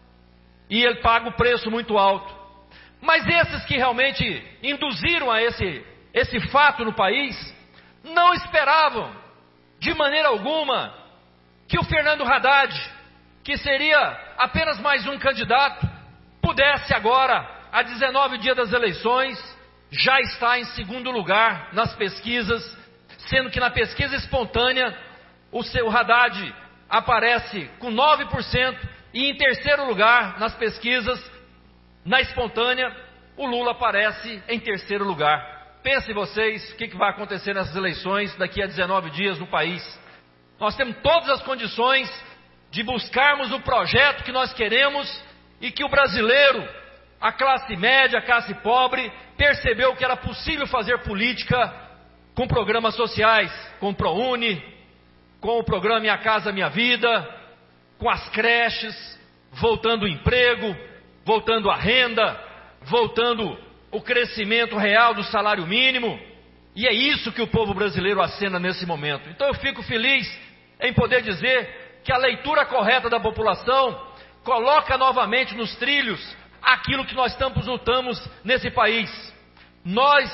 e ele paga o preço muito alto. Mas esses que realmente induziram a esse fato no país, não esperavam, de maneira alguma, que o Fernando Haddad, que seria apenas mais um candidato, pudesse agora, a 19 dias das eleições, já estar em segundo lugar nas pesquisas, sendo que na pesquisa espontânea, o seu Haddad aparece com 9%, e em terceiro lugar nas pesquisas, na espontânea, o Lula aparece em terceiro lugar. Pensem vocês o que vai acontecer nessas eleições daqui a 19 dias no país. Nós temos todas as condições de buscarmos o projeto que nós queremos e que o brasileiro, a classe média, a classe pobre, percebeu que era possível fazer política com programas sociais, com o ProUni, com o programa Minha Casa Minha Vida, com as creches, voltando o emprego, voltando a renda, voltando o crescimento real do salário mínimo, e é isso que o povo brasileiro acena nesse momento. Então eu fico feliz em poder dizer que a leitura correta da população coloca novamente nos trilhos aquilo que nós tantos lutamos nesse país. Nós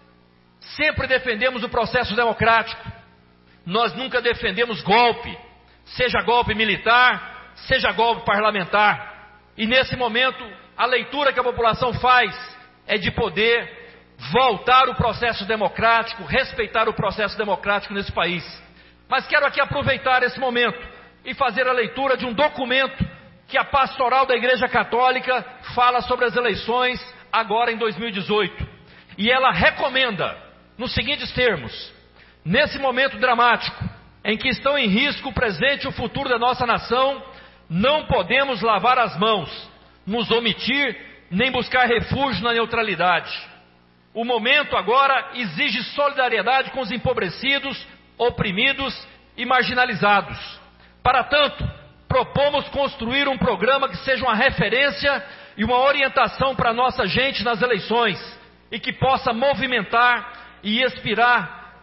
sempre defendemos o processo democrático, nós nunca defendemos golpe, seja golpe militar, seja golpe parlamentar, e nesse momento a leitura que a população faz é de poder voltar o processo democrático, respeitar o processo democrático nesse país. Mas quero aqui aproveitar esse momento e fazer a leitura de um documento que a pastoral da Igreja Católica fala sobre as eleições agora em 2018. E ela recomenda, nos seguintes termos: nesse momento dramático, em que estão em risco o presente e o futuro da nossa nação, não podemos lavar as mãos, nos omitir, nem buscar refúgio na neutralidade. O momento agora exige solidariedade com os empobrecidos, oprimidos e marginalizados. Para tanto, propomos construir um programa que seja uma referência e uma orientação para a nossa gente nas eleições, e que possa movimentar e inspirar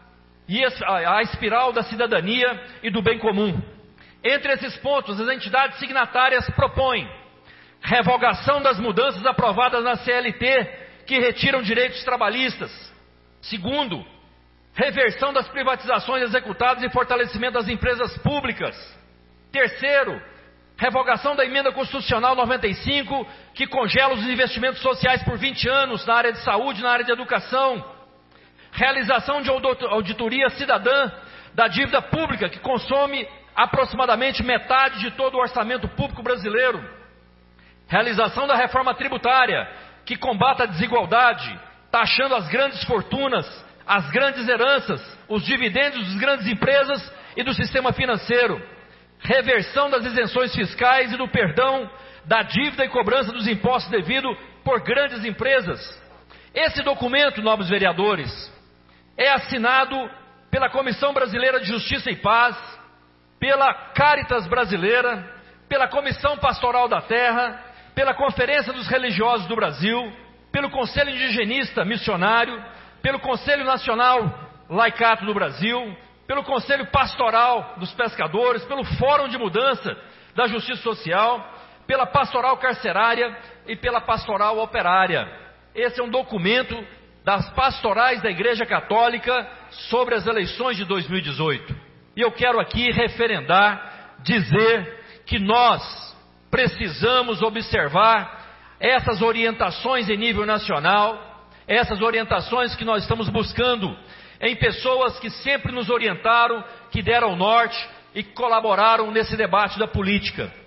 a espiral da cidadania e do bem comum. Entre esses pontos, as entidades signatárias propõem revogação das mudanças aprovadas na CLT, que retiram direitos trabalhistas. Segundo, reversão das privatizações executadas e fortalecimento das empresas públicas. Terceiro, revogação da emenda constitucional 95, que congela os investimentos sociais por 20 anos na área de saúde e na área de educação. Realização de auditoria cidadã da dívida pública, que consome aproximadamente metade de todo o orçamento público brasileiro. Realização da reforma tributária, que combata a desigualdade, taxando as grandes fortunas, as grandes heranças, os dividendos das grandes empresas e do sistema financeiro. Reversão das isenções fiscais e do perdão da dívida e cobrança dos impostos devido por grandes empresas. Esse documento, nobres vereadores, é assinado pela Comissão Brasileira de Justiça e Paz, pela Caritas Brasileira, pela Comissão Pastoral da Terra, pela Conferência dos Religiosos do Brasil, pelo Conselho Indigenista Missionário, pelo Conselho Nacional Laicato do Brasil, pelo Conselho Pastoral dos Pescadores, pelo Fórum de Mudança da Justiça Social, pela Pastoral Carcerária e pela Pastoral Operária. Esse é um documento das pastorais da Igreja Católica sobre as eleições de 2018. E eu quero aqui referendar, dizer que nós precisamos observar essas orientações em nível nacional, essas orientações que nós estamos buscando em pessoas que sempre nos orientaram, que deram norte e que colaboraram nesse debate da política.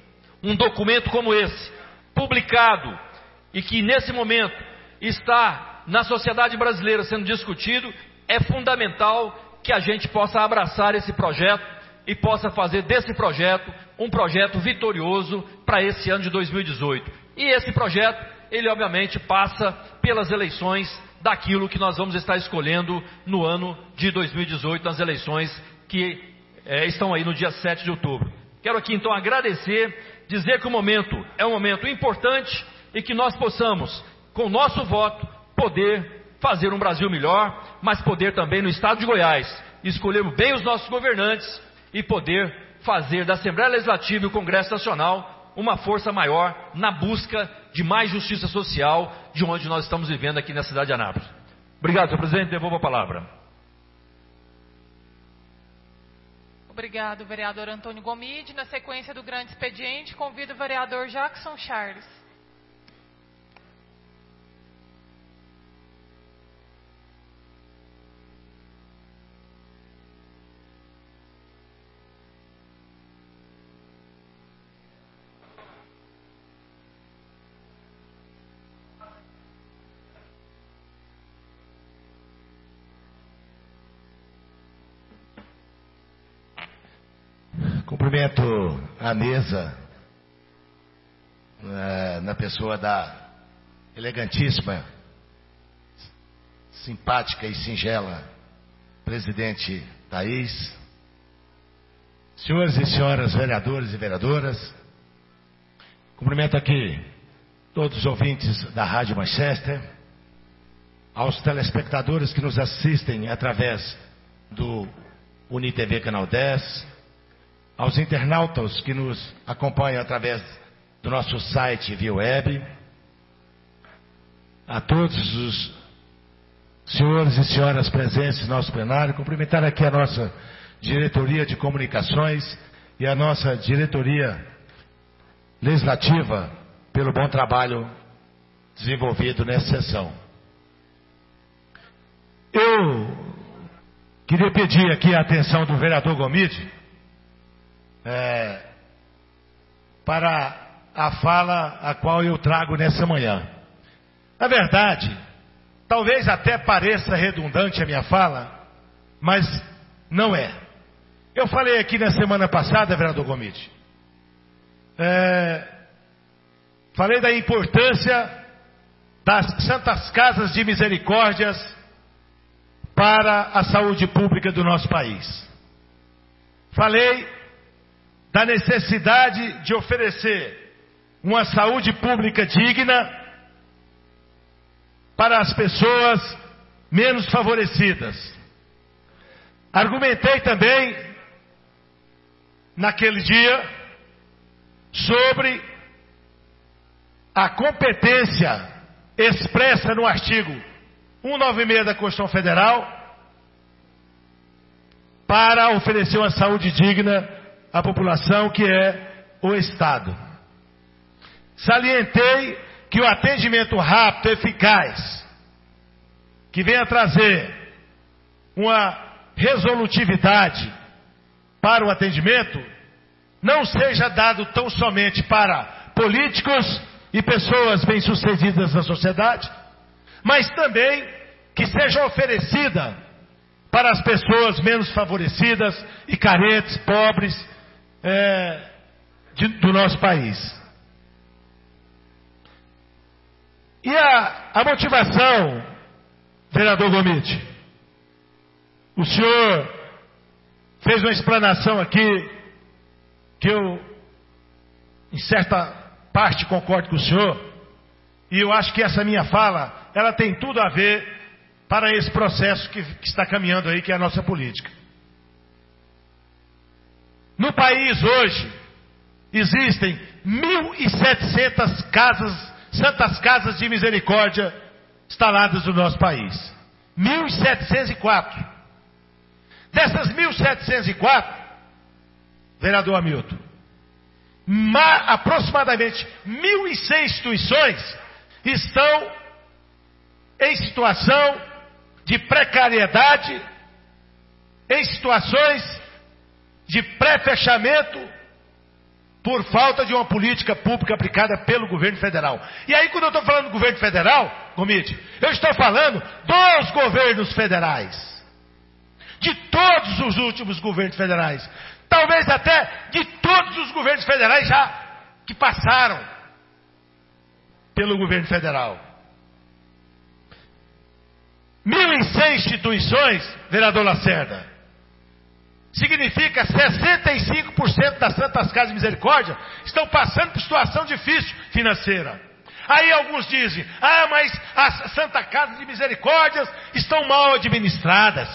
um documento como esse, publicado, e que nesse momento está na sociedade brasileira sendo discutido, é fundamental que a gente possa abraçar esse projeto e possa fazer desse projeto um projeto vitorioso para esse ano de 2018. E esse projeto, ele obviamente passa pelas eleições daquilo que nós vamos estar escolhendo no ano de 2018, nas eleições que estão aí no dia 7 de outubro. Quero aqui então agradecer, dizer que o momento é um momento importante e que nós possamos, com o nosso voto, poder fazer um Brasil melhor, mas poder também no estado de Goiás, escolhermos bem os nossos governantes e poder fazer da Assembleia Legislativa e o Congresso Nacional uma força maior na busca de mais justiça social de onde nós estamos vivendo aqui na cidade de Anápolis. Obrigado, senhor presidente. Devolvo a palavra. Obrigado, vereador Antônio Gomide. Na sequência do grande expediente, convido o vereador Jackson Charles. Cumprimento a mesa, na pessoa da elegantíssima, simpática e singela presidente Thaís, senhores e senhoras vereadores e vereadoras, cumprimento aqui todos os ouvintes da Rádio Manchester, aos telespectadores que nos assistem através do UniTV Canal 10, aos internautas que nos acompanham através do nosso site via web, a todos os senhores e senhoras presentes no nosso plenário, cumprimentar aqui a nossa diretoria de comunicações e a nossa diretoria legislativa pelo bom trabalho desenvolvido nessa sessão. Eu queria pedir aqui a atenção do vereador Gomide para a fala a qual eu trago nessa manhã. Na verdade, talvez até pareça redundante a minha fala, mas não é. Eu falei aqui na semana passada, vereador Gomide, falei da importância das Santas Casas de Misericórdias para a saúde pública do nosso país. Falei da necessidade de oferecer uma saúde pública digna para as pessoas menos favorecidas. Argumentei também, naquele dia, sobre a competência expressa no artigo 196 da Constituição Federal para oferecer uma saúde digna à população, que é o Estado. Salientei que o atendimento rápido, eficaz, que venha trazer uma resolutividade para o atendimento, não seja dado tão somente para políticos e pessoas bem-sucedidas na sociedade, mas também que seja oferecida para as pessoas menos favorecidas e carentes, pobres do nosso país. E a motivação, vereador Gomide, o senhor fez uma explanação aqui que eu, em certa parte, concordo com o senhor, e eu acho que essa minha fala, ela tem tudo a ver para esse processo que está caminhando aí, que é a nossa política. No país hoje, existem 1.700 casas, Santas Casas de Misericórdia, instaladas no nosso país. 1.704. Dessas 1.704, vereador Hamilton, aproximadamente 1.100 instituições estão em situação de precariedade, em situações de pré-fechamento por falta de uma política pública aplicada pelo governo federal. E aí, quando eu estou falando do governo federal, Gomide, eu estou falando dos governos federais. De todos os últimos governos federais. Talvez até de todos os governos federais já que passaram pelo governo federal. 1.100 instituições, vereador Lacerda, significa 65% das Santas Casas de Misericórdia estão passando por situação difícil financeira. Aí alguns dizem, mas as Santas Casas de Misericórdia estão mal administradas.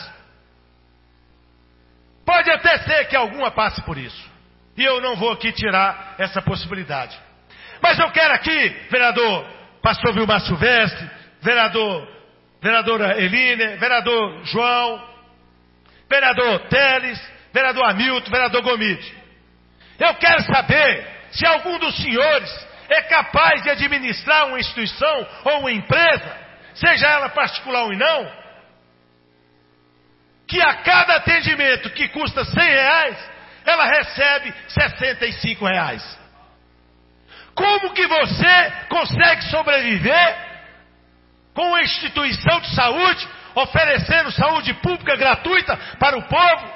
Pode até ser que alguma passe por isso. E eu não vou aqui tirar essa possibilidade. Mas eu quero aqui, vereador pastor Vilmar Silvestre, vereadora Eline, vereador João, vereador Teles, vereador Hamilton, vereador Gomide. Eu quero saber se algum dos senhores é capaz de administrar uma instituição ou uma empresa, seja ela particular ou não, que a cada atendimento que custa R$100, ela recebe R$65. Como que você consegue sobreviver com uma instituição de saúde, oferecendo saúde pública gratuita para o povo,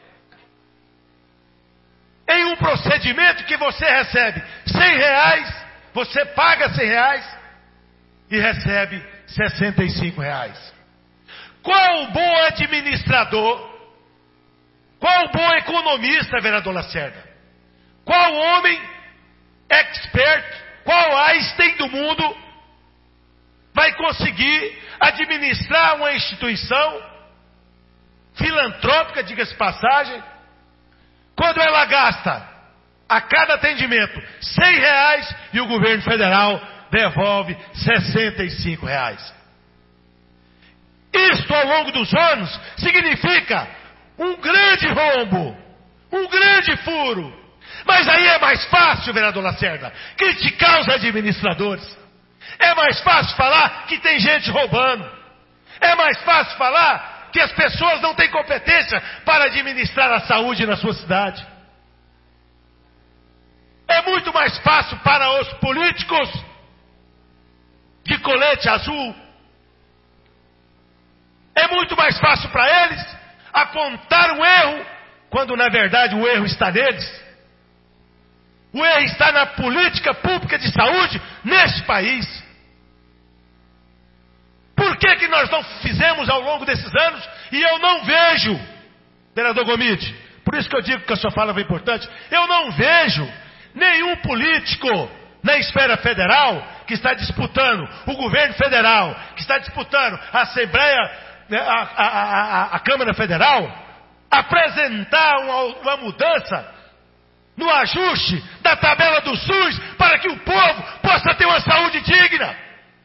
em um procedimento que você recebe R$100, você paga R$100 e recebe R$65. Qual o bom administrador, qual o bom economista, vereador Lacerda? Qual homem expert, qual Einstein do mundo vai conseguir administrar uma instituição filantrópica, diga-se passagem, quando ela gasta a cada atendimento R$100 e o governo federal devolve R$65. Isto ao longo dos anos significa um grande rombo, um grande furo. Mas aí é mais fácil, vereador Lacerda, criticar os administradores. É mais fácil falar que tem gente roubando. É mais fácil falar que as pessoas não têm competência para administrar a saúde na sua cidade. É muito mais fácil para os políticos de colete azul. É muito mais fácil para eles apontar um erro, quando na verdade o erro está neles. O erro está na política pública de saúde neste país. Por que nós não fizemos ao longo desses anos? E eu não vejo, vereador Gomide, por isso que eu digo que a sua fala foi importante, eu não vejo nenhum político na esfera federal que está disputando o governo federal, que está disputando a Assembleia, a Câmara Federal, apresentar uma mudança no ajuste da tabela do SUS para que o povo possa ter uma saúde digna.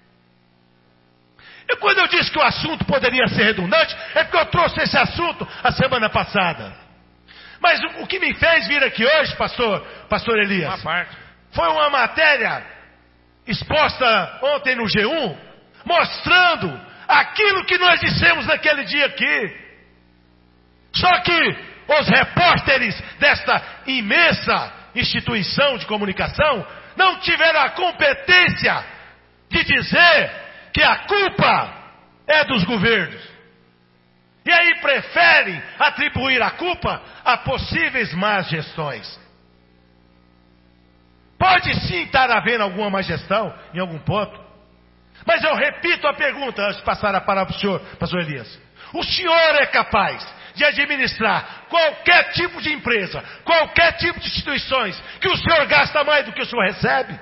E quando eu disse que o assunto poderia ser redundante, é porque eu trouxe esse assunto a semana passada. Mas o que me fez vir aqui hoje, pastor Elias, foi uma matéria exposta ontem no G1, mostrando aquilo que nós dissemos naquele dia aqui. Só que os repórteres desta imensa instituição de comunicação não tiveram a competência de dizer que a culpa é dos governos. E aí preferem atribuir a culpa a possíveis más gestões. Pode sim estar havendo alguma má gestão em algum ponto. Mas eu repito a pergunta antes de passar a palavra para o senhor, pastor Elias. O senhor é capaz de administrar qualquer tipo de empresa, qualquer tipo de instituições que o senhor gasta mais do que o senhor recebe?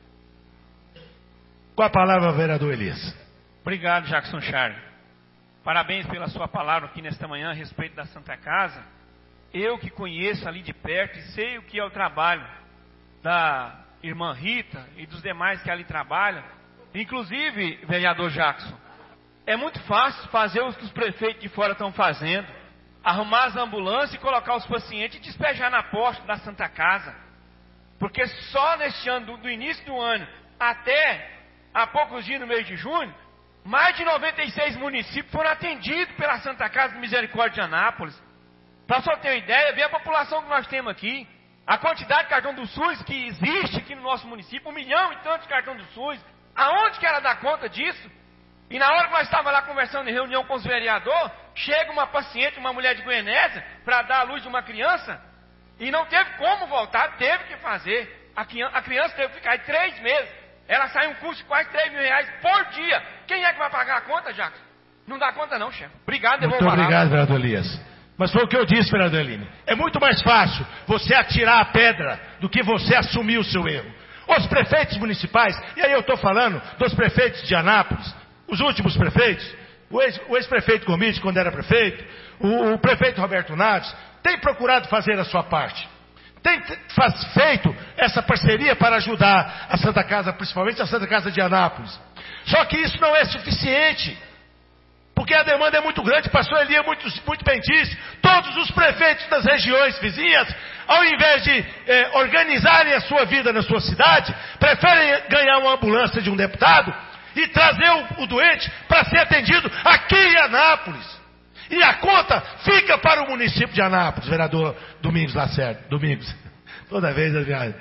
Com a palavra, vereador Elias. Obrigado, Jackson Charles. Parabéns pela sua palavra aqui nesta manhã a respeito da Santa Casa. Eu que conheço ali de perto e sei o que é o trabalho da irmã Rita e dos demais que ali trabalham. Inclusive, vereador Jackson, é muito fácil fazer o que os prefeitos de fora estão fazendo. Arrumar as ambulâncias e colocar os pacientes e despejar na porta da Santa Casa. Porque só neste ano, do início do ano até há poucos dias no mês de junho, mais de 96 municípios foram atendidos pela Santa Casa de Misericórdia de Anápolis. Para só ter uma ideia, vê a população que nós temos aqui. A quantidade de cartão do SUS que existe aqui no nosso município, 1 milhão e tantos de cartão do SUS, aonde que ela dá conta disso? E na hora que nós estávamos lá conversando em reunião com os vereadores, chega uma paciente, uma mulher de Goianésia, para dar a luz de uma criança, e não teve como voltar, teve que fazer. A criança teve que ficar aí 3 meses. Ela sai um custo de quase 3 mil reais por dia. Quem é que vai pagar a conta, Jacques? Não dá conta não, chefe. Obrigado, Muito obrigado, vereador Elias. Mas foi o que eu disse, vereador Eline. É muito mais fácil você atirar a pedra do que você assumir o seu erro. Os prefeitos municipais, e aí eu estou falando dos prefeitos de Anápolis, os últimos prefeitos, o ex-prefeito Gomide, quando era prefeito, o prefeito Roberto Naves, tem procurado fazer a sua parte. Tem feito essa parceria para ajudar a Santa Casa, principalmente a Santa Casa de Anápolis. Só que isso não é suficiente. Porque a demanda é muito grande, pastor Elia muito bem disse, todos os prefeitos das regiões vizinhas, ao invés de organizarem a sua vida na sua cidade, preferem ganhar uma ambulância de um deputado e trazer o doente para ser atendido aqui em Anápolis. E a conta fica para o município de Anápolis, vereador Domingos Lacerda. Domingos, toda vez a viagem.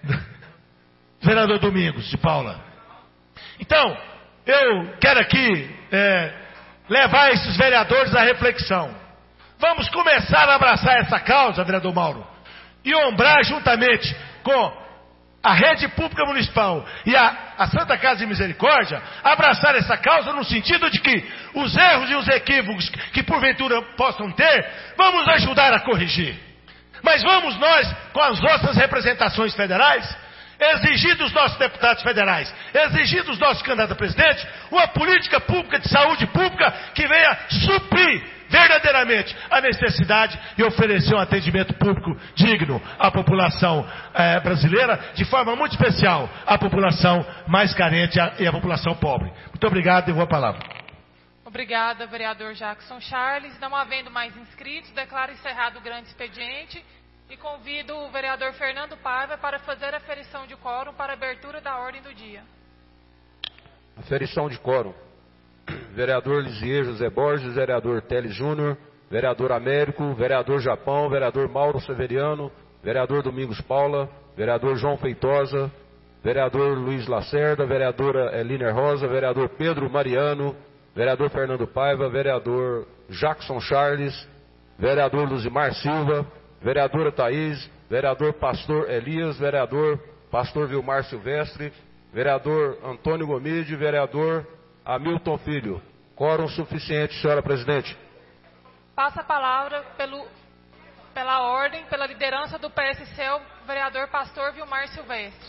Vereador Domingos, de Paula. Então, eu quero aqui levar esses vereadores à reflexão. Vamos começar a abraçar essa causa, vereador Mauro, e ombrar juntamente com a rede pública municipal e a Santa Casa de Misericórdia, abraçar essa causa no sentido de que os erros e os equívocos que porventura possam ter, vamos ajudar a corrigir. Mas vamos nós, com as nossas representações federais, exigir dos nossos deputados federais, exigir dos nossos candidatos a presidente, uma política pública de saúde pública que venha suprir verdadeiramente a necessidade e oferecer um atendimento público digno à população brasileira, de forma muito especial à população mais carente e à população pobre. Muito obrigado e boa palavra. Obrigada, vereador Jackson Charles. Não havendo mais inscritos, declaro encerrado o grande expediente e convido o vereador Fernando Paiva para fazer a aferição de quórum para a abertura da ordem do dia. Aferição de quórum. Vereador Lisier José Borges, vereador Teles Júnior, vereador Américo, vereador Japão, vereador Mauro Severiano, vereador Domingos Paula, vereador João Feitosa, vereador Luiz Lacerda, vereadora Eliner Rosa, vereador Pedro Mariano, vereador Fernando Paiva, vereador Jackson Charles, vereador Luzimar Silva, vereadora Thaís, vereador Pastor Elias, vereador Pastor Vilmar Silvestre, vereador Antônio Gomide, vereador Hamilton Filho. Quórum suficiente, senhora presidente. Passa a palavra pela ordem, pela liderança do PSC, o vereador Pastor Vilmar Silvestre.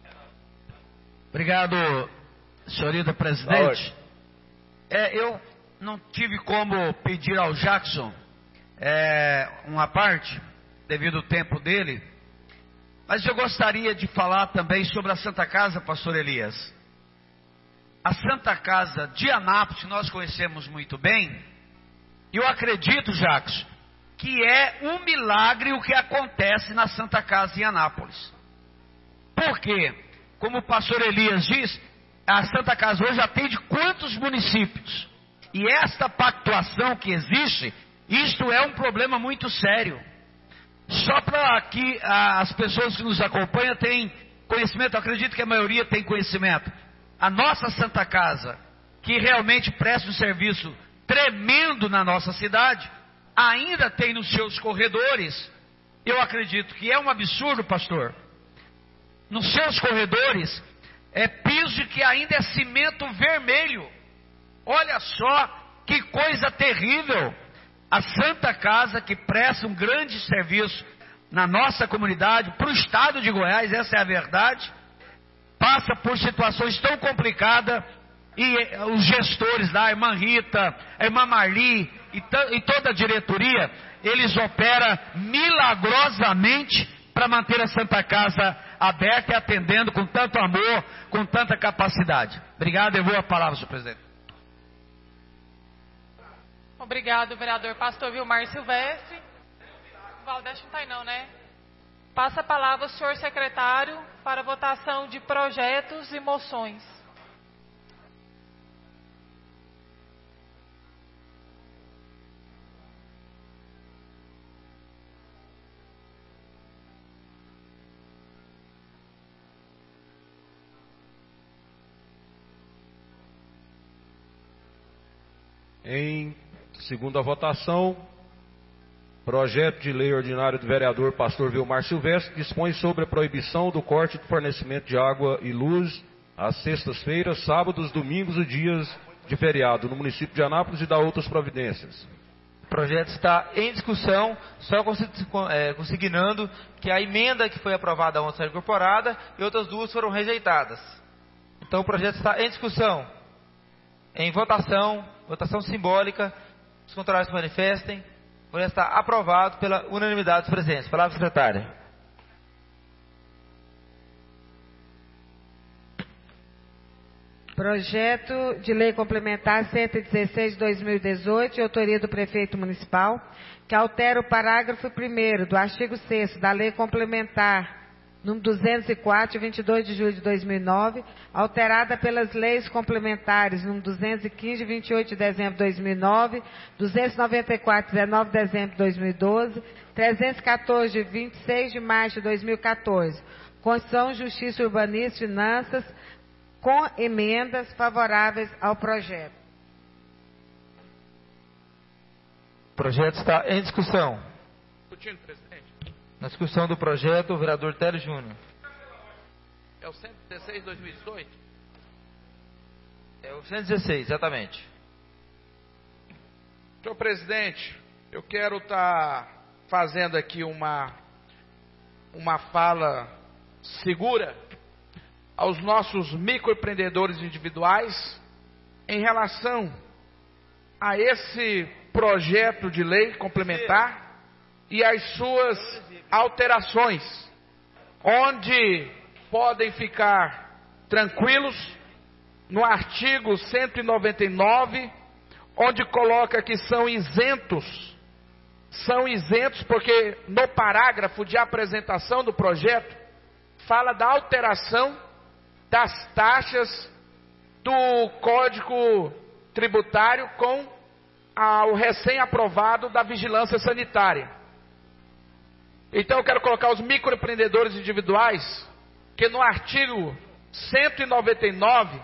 Obrigado, senhorita presidente. Eu não tive como pedir ao Jackson uma parte, devido ao tempo dele, mas eu gostaria de falar também sobre a Santa Casa, pastor Elias. A Santa Casa de Anápolis, nós conhecemos muito bem, e eu acredito, Jackson, que é um milagre o que acontece na Santa Casa em Anápolis. Por quê? Como o pastor Elias diz, a Santa Casa hoje atende quantos municípios? E esta pactuação que existe, isto é um problema muito sério. Só para que as pessoas que nos acompanham tenham conhecimento, eu acredito que a maioria tem conhecimento. A nossa Santa Casa, que realmente presta um serviço tremendo na nossa cidade, ainda tem nos seus corredores, eu acredito que é um absurdo, pastor, nos seus corredores, piso que ainda é cimento vermelho. Olha só que coisa terrível. A Santa Casa, que presta um grande serviço na nossa comunidade, para o estado de Goiás, essa é a verdade, passa por situações tão complicadas, e os gestores da irmã Rita, a irmã Marli e toda a diretoria, eles operam milagrosamente para manter a Santa Casa aberta e atendendo com tanto amor, com tanta capacidade. Obrigado, eu vou a palavra, senhor presidente. Obrigado, vereador Pastor Vilmar Silvestre. Valdeste não está aí não, né? Passa a palavra ao senhor secretário para votação de projetos e moções. Em segunda votação, projeto de lei ordinário do vereador Pastor Vilmar Silvestre dispõe sobre a proibição do corte do fornecimento de água e luz às sextas-feiras, sábados, domingos e dias de feriado no município de Anápolis e dá outras providências. O projeto está em discussão, só consignando que a emenda que foi aprovada ontem será incorporada e outras duas foram rejeitadas. Então o projeto está em discussão, em votação simbólica. Os contrários se manifestem. O projeto está aprovado pela unanimidade dos presentes. Palavra secretária. Projeto de Lei Complementar 116 de 2018, de autoria do Prefeito Municipal, que altera o parágrafo 1º do artigo 6º da Lei Complementar número 204, de 22 de julho de 2009, alterada pelas Leis Complementares número 215, de 28 de dezembro de 2009, 294, de 19 de dezembro de 2012, 314, de 26 de março de 2014, Constituição, Justiça, Urbanismo e Finanças, com emendas favoráveis ao projeto. O projeto está em discussão. Discutindo, presidente. Na discussão do projeto, o vereador Télio Júnior. É o 116 de 2018? É o 116, exatamente. Senhor presidente, eu quero estar fazendo aqui uma fala segura aos nossos microempreendedores individuais em relação a esse projeto de lei complementar e as suas alterações, onde podem ficar tranquilos no artigo 199, onde coloca que são isentos porque no parágrafo de apresentação do projeto fala da alteração das taxas do Código Tributário com o recém-aprovado da Vigilância Sanitária. Então eu quero colocar os microempreendedores individuais, que no artigo 199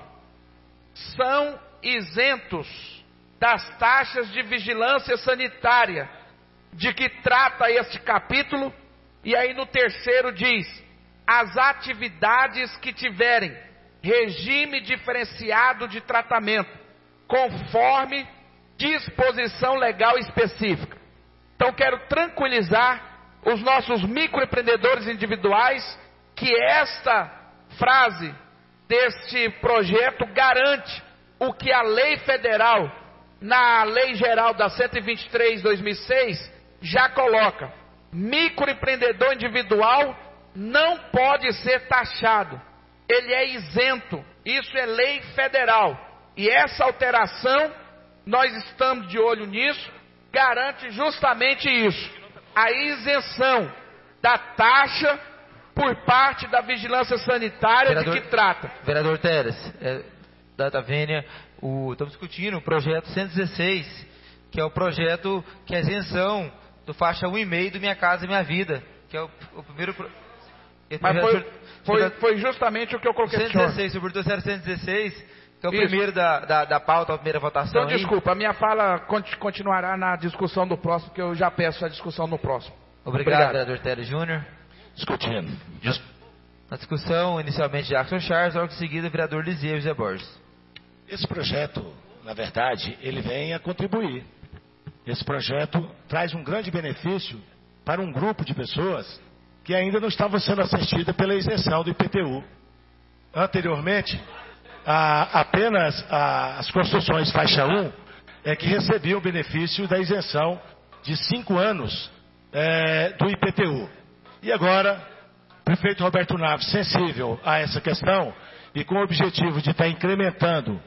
são isentos das taxas de vigilância sanitária, de que trata este capítulo, e aí no terceiro diz: as atividades que tiverem regime diferenciado de tratamento, conforme disposição legal específica. Então quero tranquilizar os nossos microempreendedores individuais que esta frase deste projeto garante o que a lei federal, na lei geral da 123/2006, já coloca: microempreendedor individual não pode ser taxado, ele é isento, isso é lei federal. E essa alteração, nós estamos de olho nisso, garante justamente isso, a isenção da taxa por parte da vigilância sanitária, vereador, de que trata. Vereador Teres, da Vênia, estamos discutindo o projeto 116, que é o projeto que é a isenção do faixa 1,5 do Minha Casa Minha Vida, que é o primeiro... Mas foi justamente o que eu coloquei. 116, sobre o 116, que é o primeiro da pauta, a primeira votação. Então, desculpa, a minha fala continuará na discussão do próximo, que eu já peço a discussão no próximo. Obrigado. Vereador Télio Júnior. Discutindo. Na discussão, inicialmente, Jackson Charles, logo em seguida, o vereador Lisier José Borges. Esse projeto, na verdade, ele vem a contribuir. Esse projeto traz um grande benefício para um grupo de pessoas que ainda não estavam sendo assistidas pela isenção do IPTU. Anteriormente, apenas as construções faixa 1 é que recebiam o benefício da isenção de 5 anos do IPTU. E agora, o prefeito Roberto Naves, sensível a essa questão e com o objetivo de estar incrementando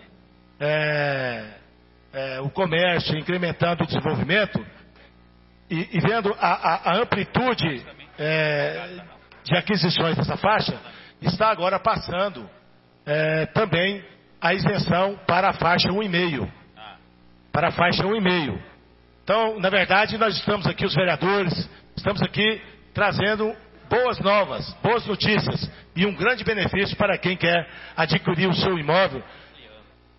o comércio, incrementando o desenvolvimento, e vendo a amplitude de aquisições dessa faixa, está agora passando também a isenção para a faixa 1,5. Para a faixa 1,5. Então, na verdade, nós estamos aqui, os vereadores, estamos aqui trazendo boas novas, boas notícias e um grande benefício para quem quer adquirir o seu imóvel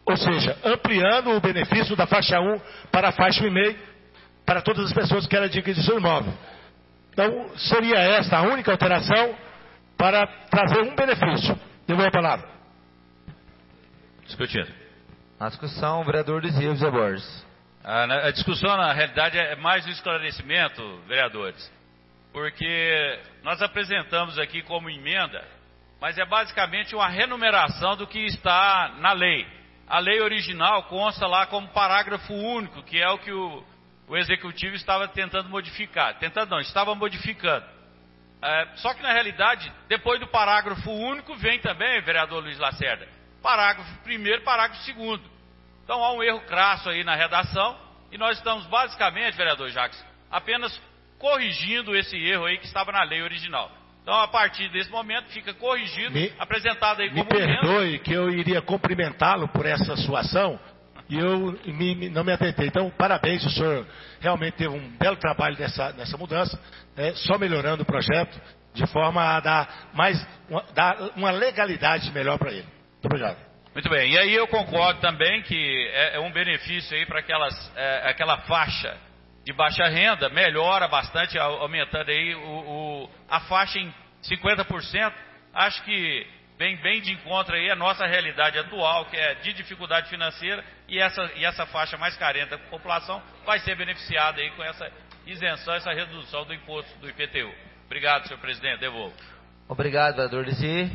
ou seja, ampliando o benefício da faixa 1 para a faixa 1,5 para todas as pessoas que querem adquirir seu imóvel. Então, seria esta a única alteração para trazer um benefício. Devolvo a palavra. Discutindo. Na discussão, o vereador Lisier José Borges. A discussão, na realidade, é mais um esclarecimento, vereadores, porque nós apresentamos aqui como emenda, mas é basicamente uma renumeração do que está na lei. A lei original consta lá como parágrafo único, que é o que o Executivo estava tentando modificar. Tentando não, estava modificando. Só que, na realidade, depois do parágrafo único, vem também, vereador Luiz Lacerda, parágrafo 1º, parágrafo 2º. Então, há um erro crasso aí na redação, e nós estamos basicamente, vereador Jacques, apenas corrigindo esse erro aí que estava na lei original. Então, a partir desse momento, fica corrigido, apresentado aí como Me perdoe que eu iria cumprimentá-lo por essa sua ação, e eu não me atentei. Então, parabéns, o senhor realmente teve um belo trabalho nessa mudança, só melhorando o projeto, de forma a dar uma legalidade melhor para ele. Muito obrigado. Muito bem, e aí eu concordo também que é um benefício aí para aquela faixa de baixa renda, melhora bastante, aumentando aí a faixa em 50%. Acho que vem bem de encontro aí a nossa realidade atual, que é de dificuldade financeira, e essa faixa mais carente da população vai ser beneficiada aí com essa isenção, essa redução do imposto do IPTU. Obrigado, senhor presidente, devolvo. Obrigado, vereador Lisier.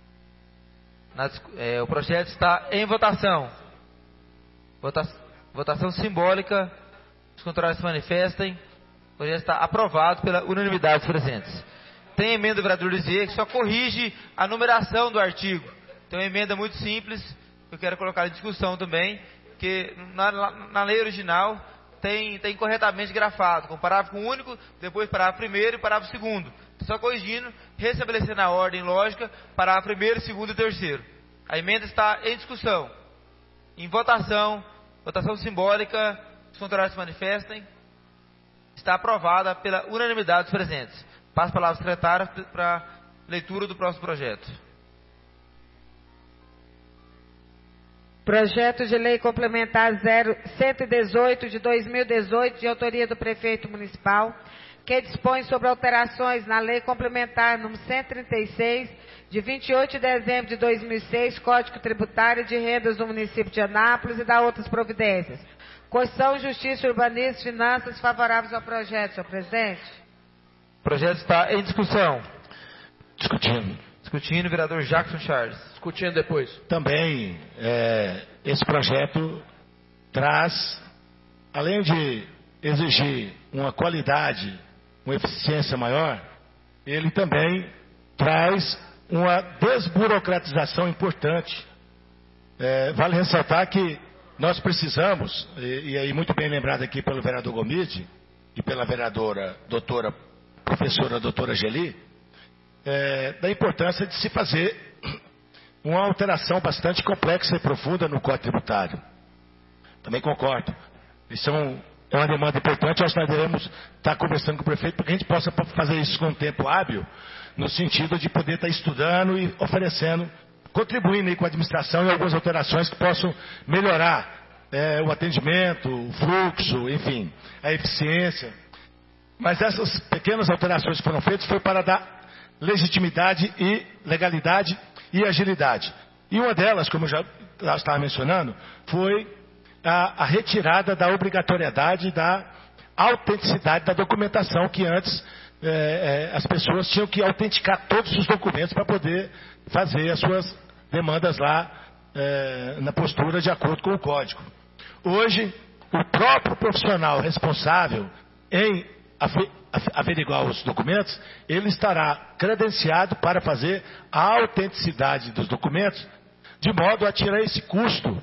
O projeto está em votação. Votação simbólica. Os contrários se manifestem. O projeto está aprovado pela unanimidade dos presentes. Tem emenda do vereador Lisier que só corrige a numeração do artigo. Tem uma emenda muito simples que eu quero colocar em discussão também, que na lei original tem corretamente grafado, com parágrafo único, depois parágrafo 1º e parágrafo 2º. Só corrigindo, restabelecendo a ordem lógica, parágrafo 1º, 2º e 3º. A emenda está em discussão. Em votação, votação simbólica, os contrários se manifestem. Está aprovada pela unanimidade dos presentes. Passo a palavra ao secretário para leitura do próximo projeto. Projeto de Lei Complementar 118 de 2018, de autoria do Prefeito Municipal, que dispõe sobre alterações na Lei Complementar número 136, de 28 de dezembro de 2006, Código Tributário de Rendas do município de Anápolis e da outras providências. Constituição, Justiça, Urbanismo, Finanças, favoráveis ao projeto, senhor presidente. O projeto está em discussão. Discutindo, vereador Jackson Charles. Discutindo depois. Também, esse projeto traz, além de exigir uma qualidade, uma eficiência maior, ele também traz uma desburocratização importante. Vale ressaltar que nós precisamos, e aí muito bem lembrado aqui pelo vereador Gomide e pela vereadora professora doutora Geli, da importância de se fazer uma alteração bastante complexa e profunda no Código Tributário. Também concordo. Isso é uma demanda importante, acho que nós devemos estar conversando com o prefeito para que a gente possa fazer isso com um tempo hábil, no sentido de poder estar estudando e oferecendo, contribuindo aí com a administração em algumas alterações que possam melhorar o atendimento, o fluxo, enfim, a eficiência. Mas essas pequenas alterações que foram feitas foi para dar legitimidade e legalidade e agilidade. E uma delas, como eu já estava mencionando, foi a retirada da obrigatoriedade da autenticidade da documentação, que antes as pessoas tinham que autenticar todos os documentos para poder fazer as suas demandas lá na postura de acordo com o código. Hoje, o próprio profissional responsável em averiguar os documentos, ele estará credenciado para fazer a autenticidade dos documentos, de modo a tirar esse custo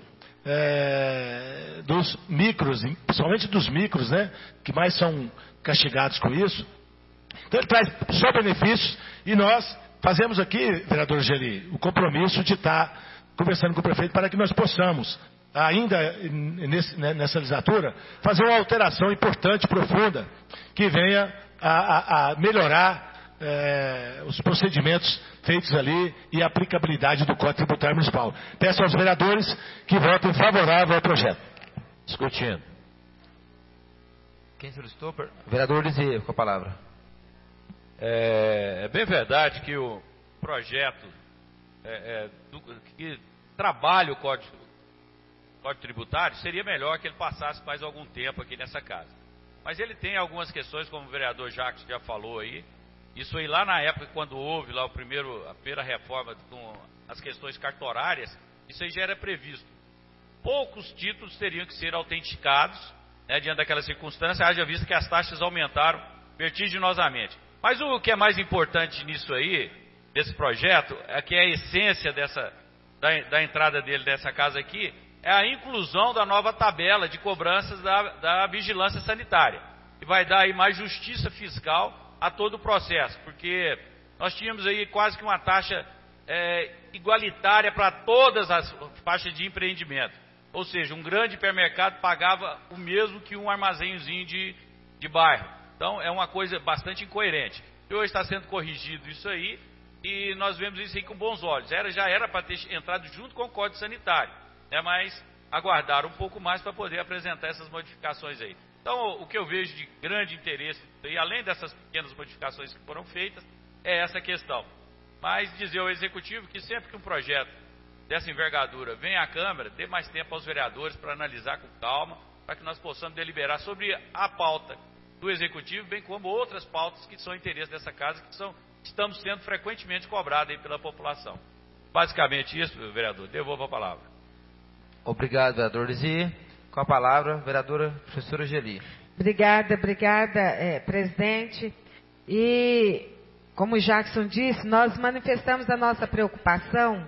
dos micros, principalmente dos micros, né, que mais são castigados com isso. Então ele traz só benefícios, e nós fazemos aqui, vereador Geli, o compromisso de estar conversando com o prefeito para que nós possamos, ainda nessa legislatura, fazer uma alteração importante, profunda, que venha a melhorar os procedimentos feitos ali e a aplicabilidade do Código Tributário Municipal. Peço aos vereadores que votem favorável ao projeto. Discutindo. Quem solicitou? Vereador Lisier, com a palavra. É bem verdade que o projeto que trabalha o Código Tributário seria melhor que ele passasse mais algum tempo aqui nessa casa. Mas ele tem algumas questões, como o vereador Jacques já falou aí. Isso aí lá na época, quando houve lá a primeira reforma com as questões cartorárias, isso aí já era previsto. Poucos títulos teriam que ser autenticados, né, diante daquela circunstância, haja visto que as taxas aumentaram vertiginosamente. Mas o que é mais importante nisso aí, desse projeto, é que a essência da entrada dele nessa casa aqui, é a inclusão da nova tabela de cobranças da vigilância sanitária, que vai dar aí mais justiça fiscal a todo o processo, porque nós tínhamos aí quase que uma taxa igualitária para todas as faixas de empreendimento, ou seja, um grande hipermercado pagava o mesmo que um armazenzinho de bairro. Então é uma coisa bastante incoerente. E hoje está sendo corrigido isso aí, e nós vemos isso aí com bons olhos. Já era para ter entrado junto com o Código Sanitário, mas aguardaram um pouco mais para poder apresentar essas modificações aí. Então, o que eu vejo de grande interesse, e além dessas pequenas modificações que foram feitas, é essa questão. Mas dizer ao Executivo que sempre que um projeto dessa envergadura vem à Câmara, dê mais tempo aos vereadores para analisar com calma, para que nós possamos deliberar sobre a pauta do Executivo, bem como outras pautas que são interesse dessa casa, que estamos sendo frequentemente cobradas aí pela população. Basicamente isso, vereador. Devolvo a palavra. Obrigado, vereador Lisier. Com a palavra, vereadora professora Geli. Obrigada, presidente. E, como o Jackson disse, nós manifestamos a nossa preocupação,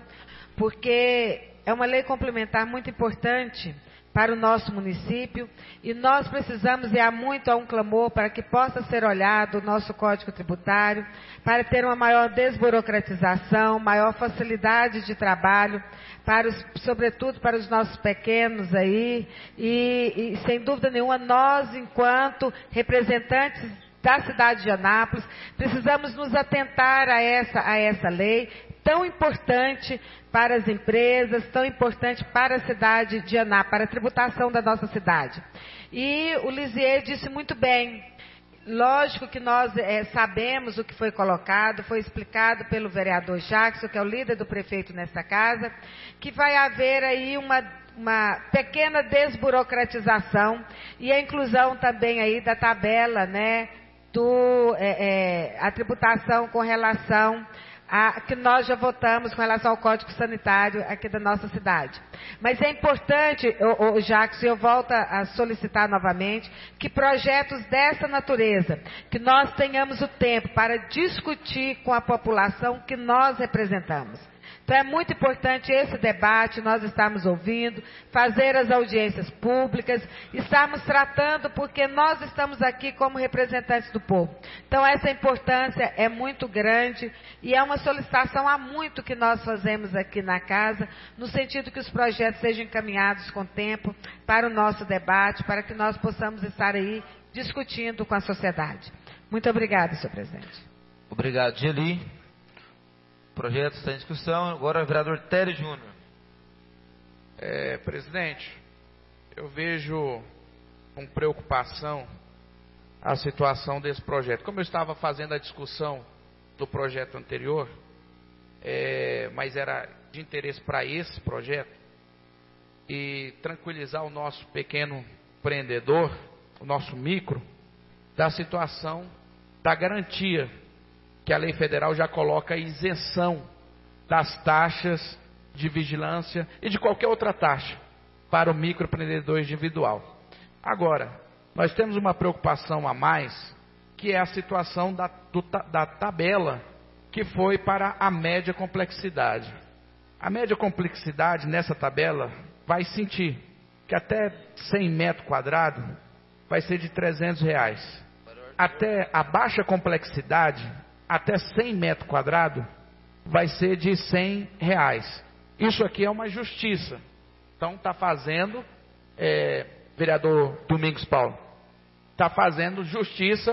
porque é uma lei complementar muito importante para o nosso município, e nós precisamos, e há muito um clamor para que possa ser olhado o nosso Código Tributário, para ter uma maior desburocratização, maior facilidade de trabalho, sobretudo para os nossos pequenos aí, e sem dúvida nenhuma, nós, enquanto representantes da cidade de Anápolis, precisamos nos atentar a essa lei, tão importante para as empresas, tão importante para a cidade de Anápolis, para a tributação da nossa cidade. E o Lisier disse muito bem, lógico que nós sabemos o que foi colocado, foi explicado pelo vereador Jackson, que é o líder do prefeito nessa casa, que vai haver aí uma pequena desburocratização e a inclusão também aí da tabela, né, a tributação com relação que nós já votamos com relação ao Código Sanitário aqui da nossa cidade. Mas é importante, Jackson, eu volto a solicitar novamente, que projetos dessa natureza, que nós tenhamos o tempo para discutir com a população que nós representamos. Então é muito importante esse debate, nós estamos ouvindo, fazer as audiências públicas, estarmos tratando, porque nós estamos aqui como representantes do povo. Então essa importância é muito grande e é uma solicitação há muito que nós fazemos aqui na casa, no sentido que os projetos sejam encaminhados com tempo para o nosso debate, para que nós possamos estar aí discutindo com a sociedade. Muito obrigada, senhor presidente. Obrigado, Geli. O projeto está em discussão. Agora o vereador Télio Júnior. Presidente, eu vejo com preocupação a situação desse projeto. Como eu estava fazendo a discussão do projeto anterior, mas era de interesse para esse projeto, e tranquilizar o nosso pequeno empreendedor, o nosso micro, da situação da garantia que a lei federal já coloca a isenção das taxas de vigilância e de qualquer outra taxa para o microempreendedor individual. Agora, nós temos uma preocupação a mais, que é a situação da tabela que foi para a média complexidade. A média complexidade nessa tabela vai sentir que até 100 metros quadrados vai ser de R$300. Até a baixa complexidade, até 100 metros quadrados, vai ser de R$100. Isso aqui é uma justiça. Então está fazendo, vereador Domingos Paulo, está fazendo justiça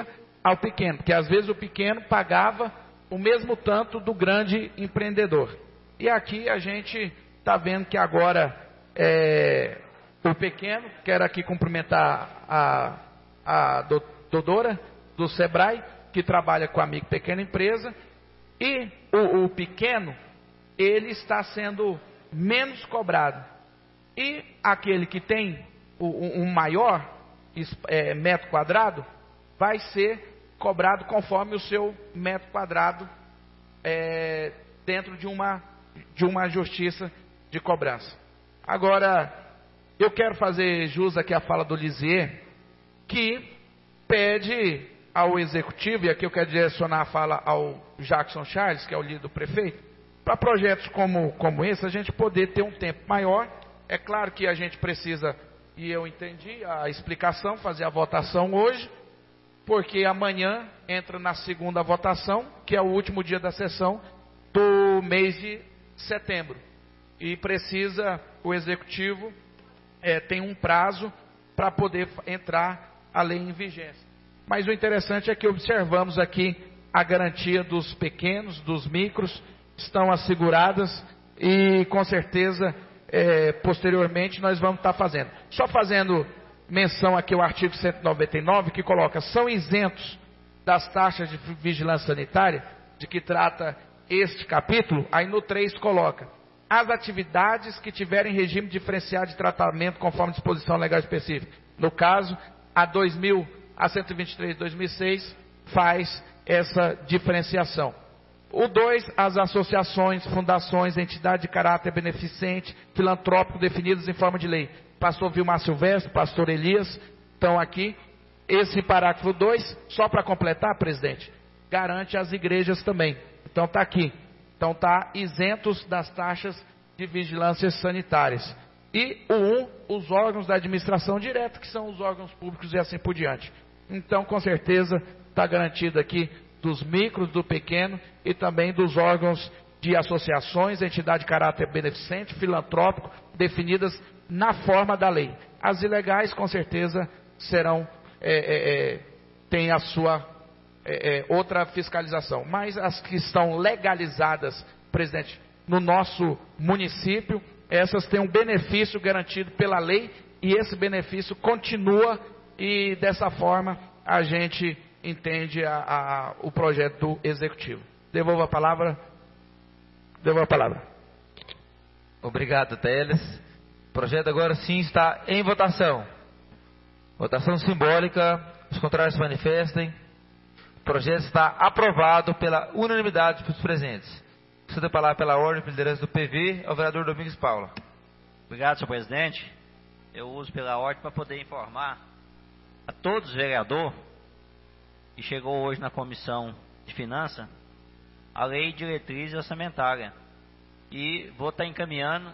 ao pequeno, porque às vezes o pequeno pagava o mesmo tanto do grande empreendedor. E aqui a gente está vendo que agora o pequeno, quero aqui cumprimentar a doutora do Sebrae, que trabalha com a Amigo Pequena Empresa, e o pequeno, ele está sendo menos cobrado. E aquele que tem um maior metro quadrado, vai ser cobrado conforme o seu metro quadrado dentro de uma justiça de cobrança. Agora, eu quero fazer jus aqui à fala do Lisier, que pede ao executivo, e aqui eu quero direcionar a fala ao Jackson Charles, que é o líder do prefeito, para projetos como esse, a gente poder ter um tempo maior. É claro que a gente precisa, e eu entendi a explicação, fazer a votação hoje, porque amanhã entra na segunda votação, que é o último dia da sessão do mês de setembro. E precisa, o executivo tem um prazo para poder entrar a lei em vigência. Mas o interessante é que observamos aqui a garantia dos pequenos, dos micros, estão asseguradas e com certeza posteriormente nós vamos estar fazendo. Só fazendo menção aqui ao artigo 199 que coloca: são isentos das taxas de vigilância sanitária, de que trata este capítulo. Aí no 3 coloca: as atividades que tiverem regime diferenciado de tratamento conforme disposição legal específica. No caso, a 123/2006 faz essa diferenciação. O 2, as associações, fundações, entidades de caráter beneficente, filantrópico definidas em forma de lei. Pastor Vilmar Silvestre, pastor Elias, estão aqui. Esse parágrafo 2, só para completar, presidente, garante as igrejas também. Então está aqui. Então está isentos das taxas de vigilância sanitárias. E o 1, os órgãos da administração direta, que são os órgãos públicos e assim por diante. Então, com certeza, está garantido aqui dos micros, do pequeno e também dos órgãos de associações, entidade de caráter beneficente, filantrópico, definidas na forma da lei. As ilegais, com certeza, serão, tem a sua outra fiscalização. Mas as que estão legalizadas, presidente, no nosso município, essas têm um benefício garantido pela lei e esse benefício continua e dessa forma a gente entende o projeto do executivo. Devolvo a palavra. Obrigado, Teles. O projeto agora sim está em votação. Votação simbólica. Os contrários se manifestem. O projeto está aprovado pela unanimidade dos presentes. Cedo a palavra pela ordem, pela liderança do PV, ao vereador Domingos Paula. Obrigado, senhor presidente. Eu uso pela ordem para poder informar a todos os vereadores que chegou hoje na Comissão de Finanças a Lei de Diretriz Orçamentária. E vou estar encaminhando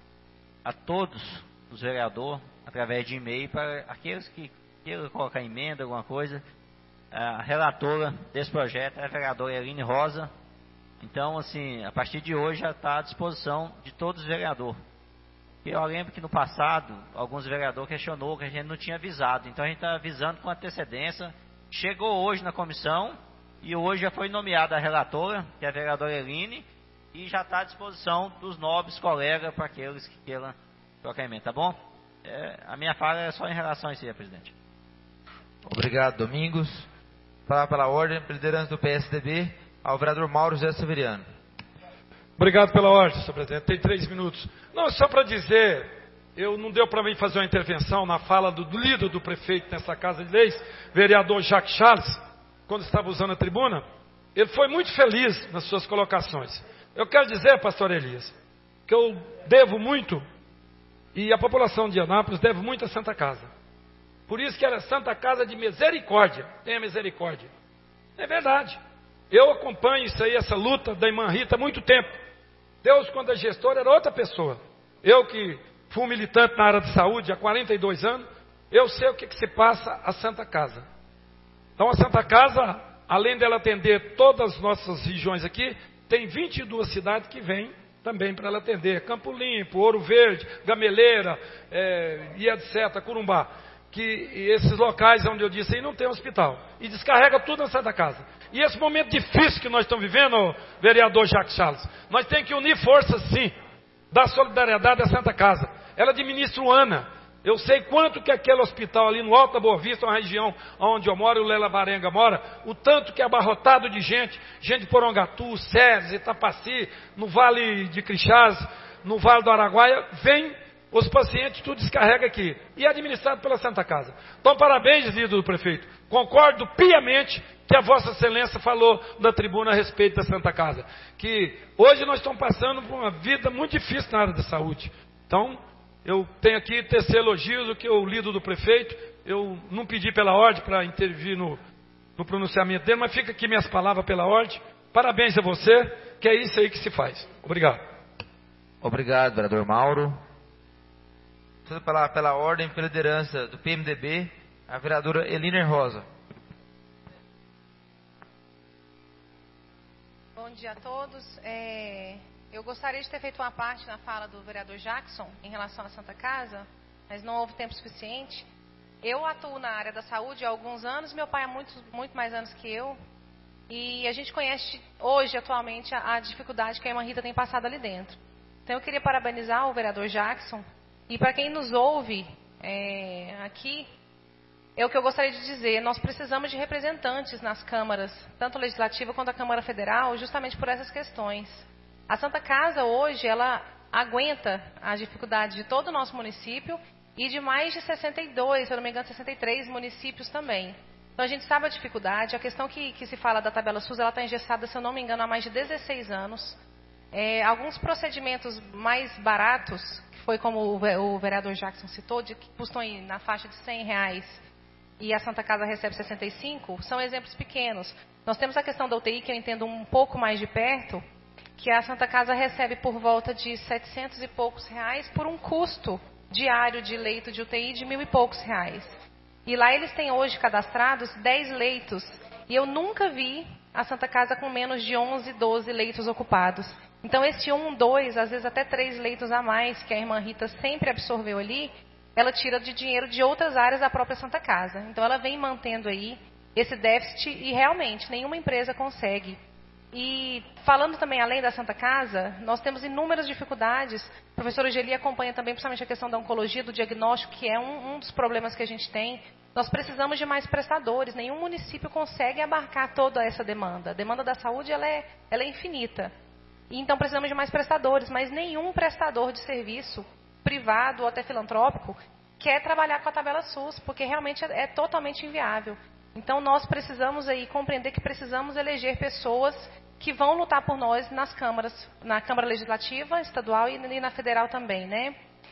a todos os vereadores, através de e-mail, para aqueles que queiram colocar emenda, alguma coisa. A relatora desse projeto é a vereadora Eline Rosa. Então, assim, a partir de hoje já está à disposição de todos os vereadores. Eu lembro que no passado, alguns vereadores questionou que a gente não tinha avisado. Então, a gente está avisando com antecedência. Chegou hoje na comissão e hoje já foi nomeada a relatora, que é a vereadora Eline, e já está à disposição dos nobres colegas para aqueles que queiram trocar emenda, tá bom? A minha fala é só em relação a isso aí, presidente. Obrigado, Domingos. Palavra pela ordem, liderança do PSDB, ao vereador Mauro José Severiano. Obrigado pela ordem, senhor presidente. Tem 3 minutos. Não, só para dizer, não deu para mim fazer uma intervenção na fala do líder do prefeito nessa Casa de Leis, vereador Jacques Charles, quando estava usando a tribuna. Ele foi muito feliz nas suas colocações. Eu quero dizer, pastor Elias, que eu devo muito, e a população de Anápolis deve muito à Santa Casa. Por isso que ela é Santa Casa de Misericórdia. Tenha misericórdia. É verdade. Eu acompanho isso aí, essa luta da irmã Rita há muito tempo. Deus, quando é gestor, era outra pessoa. Eu que fui militante na área de saúde há 42 anos, eu sei o que se passa a Santa Casa. Então a Santa Casa, além dela atender todas as nossas regiões aqui, tem 22 cidades que vêm também para ela atender. Campo Limpo, Ouro Verde, Gameleira, e etc., Corumbá. que esses locais onde eu disse aí não tem hospital. E descarrega tudo na Santa Casa. E esse momento difícil que nós estamos vivendo, vereador Jacques Charles, nós temos que unir forças sim, da solidariedade da Santa Casa. Ela administra o ANA. Eu sei quanto que aquele hospital ali no Alto da Boa Vista, uma região onde eu moro, o Lela Barenga mora, o tanto que é abarrotado de gente de Porongatu, Sérgio, Itapaci, no Vale de Crixás, no Vale do Araguaia, vem os pacientes, tudo descarrega aqui. E é administrado pela Santa Casa. Então, parabéns, líder do prefeito. Concordo piamente que a Vossa Excelência falou na tribuna a respeito da Santa Casa. Que hoje nós estamos passando por uma vida muito difícil na área da saúde. Então, eu tenho aqui tecer elogios do que eu lido do prefeito. Eu não pedi pela ordem para intervir no pronunciamento dele, mas fica aqui minhas palavras pela ordem. Parabéns a você, que é isso aí que se faz. Obrigado. Obrigado, vereador Mauro. Pela ordem, pela liderança do PMDB, a vereadora Eliner Rosa. Bom dia a todos. Eu gostaria de ter feito uma parte na fala do vereador Jackson em relação à Santa Casa, mas não houve tempo suficiente. Eu atuo na área da saúde há alguns anos, meu pai há muito mais anos que eu, e a gente conhece hoje, atualmente, a dificuldade que a irmã Rita tem passado ali dentro. Então eu queria parabenizar o vereador Jackson. E para quem nos ouve aqui, é o que eu gostaria de dizer. Nós precisamos de representantes nas câmaras, tanto legislativa quanto a Câmara Federal, justamente por essas questões. A Santa Casa hoje, ela aguenta as dificuldades de todo o nosso município e de mais de 62, se eu não me engano, 63 municípios também. Então a gente sabe a dificuldade. A questão que se fala da tabela SUS, ela está engessada, se eu não me engano, há mais de 16 anos. Alguns procedimentos mais baratos, que foi como o vereador Jackson citou, que custam aí na faixa de R$100 e a Santa Casa recebe 65, são exemplos pequenos. Nós temos a questão da UTI, que eu entendo um pouco mais de perto, que a Santa Casa recebe por volta de 700 e poucos reais por um custo diário de leito de UTI de 1.000 e poucos reais. E lá eles têm hoje cadastrados 10 leitos, e eu nunca vi a Santa Casa com menos de 11, 12 leitos ocupados. Então, esse 1, 2, às vezes até 3 leitos a mais que a irmã Rita sempre absorveu ali, ela tira de dinheiro de outras áreas da própria Santa Casa. Então, ela vem mantendo aí esse déficit e realmente nenhuma empresa consegue. E falando também além da Santa Casa, nós temos inúmeras dificuldades. A professora Geli acompanha também, principalmente a questão da oncologia, do diagnóstico, que é um dos problemas que a gente tem. Nós precisamos de mais prestadores. Nenhum município consegue abarcar toda essa demanda. A demanda da saúde ela é infinita. E então precisamos de mais prestadores, mas nenhum prestador de serviço, privado ou até filantrópico, quer trabalhar com a tabela SUS, porque realmente é totalmente inviável. Então nós precisamos aí compreender que precisamos eleger pessoas que vão lutar por nós nas câmaras, na Câmara Legislativa, Estadual e na Federal também, né?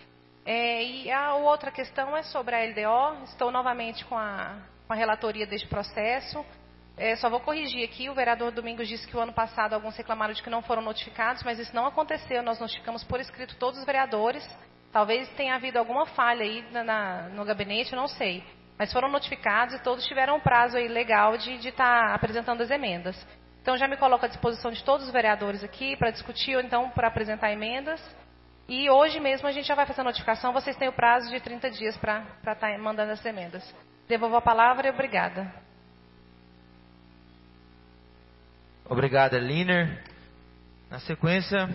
E a outra questão é sobre a LDO. Estou novamente com a relatoria deste processo. Só vou corrigir aqui, o vereador Domingos disse que o ano passado alguns reclamaram de que não foram notificados, mas isso não aconteceu, nós notificamos por escrito todos os vereadores. Talvez tenha havido alguma falha aí no gabinete, eu não sei. Mas foram notificados e todos tiveram um prazo aí legal de estar apresentando as emendas. Então já me coloco à disposição de todos os vereadores aqui para discutir ou então para apresentar emendas. E hoje mesmo a gente já vai fazer a notificação, vocês têm o prazo de 30 dias para estar mandando as emendas. Devolvo a palavra e obrigada. Obrigado, Eliner. Na sequência,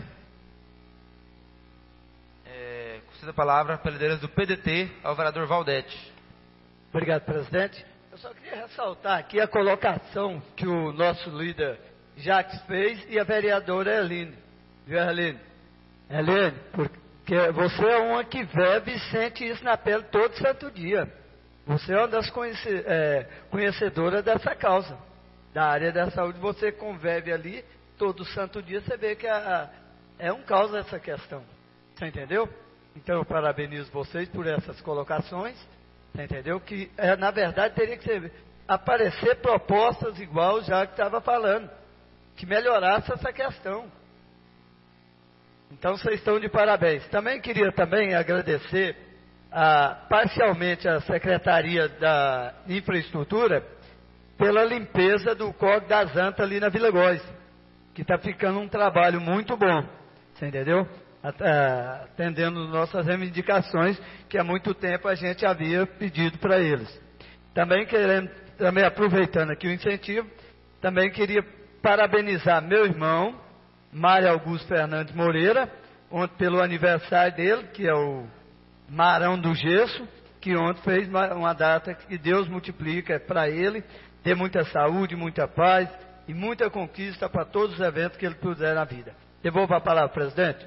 conceda a palavra pela liderança do PDT ao vereador Valdete. Obrigado, presidente. Eu só queria ressaltar aqui a colocação que o nosso líder Jacques fez e a vereadora Eline. Viu, Eline? Eline, porque você é uma que vive e sente isso na pele todo santo dia. Você é uma das conhecedoras dessa causa. Da área da saúde, você convive ali, todo santo dia, você vê que é um caos essa questão. Você entendeu? Então, eu parabenizo vocês por essas colocações. Você entendeu? Que, na verdade, teria que aparecer propostas igual já que estava falando, que melhorasse essa questão. Então, vocês estão de parabéns. Também queria agradecer parcialmente a Secretaria da Infraestrutura pela limpeza do Córrego das Antas ali na Vila Góes, que está ficando um trabalho muito bom, você entendeu? atendendo nossas reivindicações, que há muito tempo a gente havia pedido para eles. Também aproveitando aqui o incentivo, também queria parabenizar meu irmão, Mário Augusto Fernandes Moreira, ontem pelo aniversário dele, que é o Marão do Gesso, que ontem fez uma data que Deus multiplica para ele, dê muita saúde, muita paz e muita conquista para todos os eventos que ele puder na vida. Devolvo a palavra, presidente.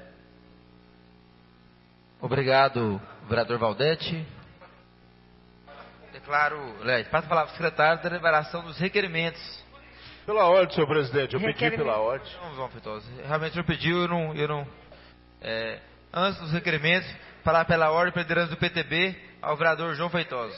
Obrigado, vereador Valdete. Declaro, passa a palavra ao secretário da deliberação dos requerimentos. Pela ordem, senhor presidente, eu pedi pela ordem. Não, João Feitosa, realmente o senhor pediu, antes dos requerimentos, falar pela ordem pela liderança do PTB ao vereador João Feitosa.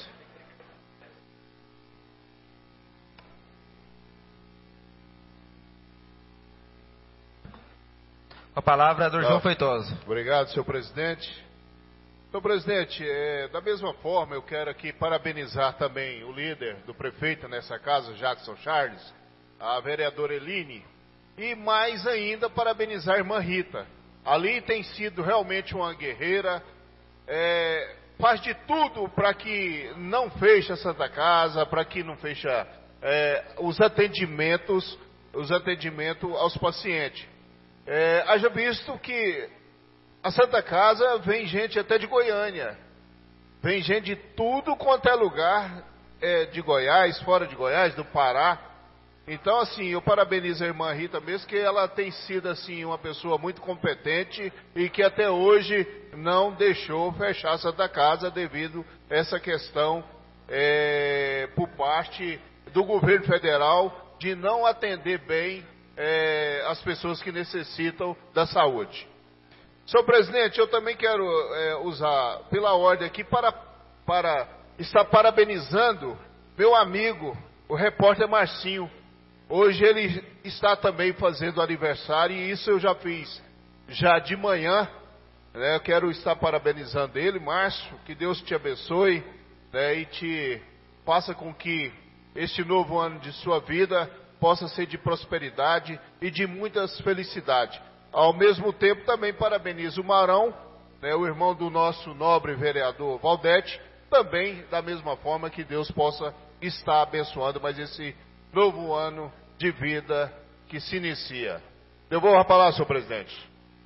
Com a palavra, vereador João Feitosa. Obrigado, senhor presidente. Senhor presidente, da mesma forma, eu quero aqui parabenizar também o líder do prefeito nessa casa, Jackson Charles, a vereadora Eline, e mais ainda parabenizar a irmã Rita. Ali tem sido realmente uma guerreira, faz de tudo para que não feche a Santa Casa, para que não feche os atendimentos aos pacientes. Haja visto que a Santa Casa vem gente até de Goiânia, vem gente de tudo quanto é lugar de Goiás, fora de Goiás, do Pará. Então, assim, eu parabenizo a irmã Rita mesmo, que ela tem sido, assim, uma pessoa muito competente e que até hoje não deixou fechar a Santa Casa devido a essa questão por parte do governo federal de não atender bem as pessoas que necessitam da saúde. Senhor presidente, eu também quero usar pela ordem aqui para estar parabenizando meu amigo, o repórter Marcinho. Hoje ele está também fazendo aniversário e isso eu já fiz já de manhã. Eu quero estar parabenizando ele, Márcio, que Deus te abençoe e te faça com que este novo ano de sua vida possa ser de prosperidade e de muitas felicidades. Ao mesmo tempo, também parabenizo o Marão, o irmão do nosso nobre vereador Valdete, também da mesma forma que Deus possa estar abençoando mais esse novo ano de vida que se inicia. Devolvo a palavra, senhor presidente.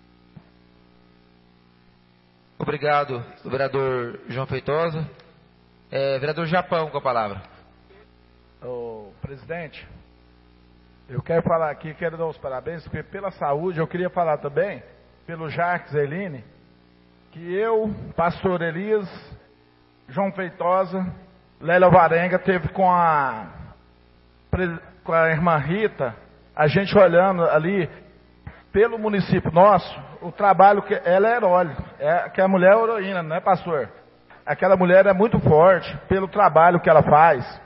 Obrigado, vereador João Feitosa. Vereador Japão, com a palavra. Presidente, eu quero falar aqui, quero dar os parabéns, porque pela saúde, eu queria falar também, pelo Jacques Eline, que eu, pastor Elias, João Feitosa, Lélia Varenga, teve com a irmã Rita, a gente olhando ali, pelo município nosso, o trabalho que ela é heróico, que a mulher é heroína, não é, pastor? Aquela mulher é muito forte, pelo trabalho que ela faz.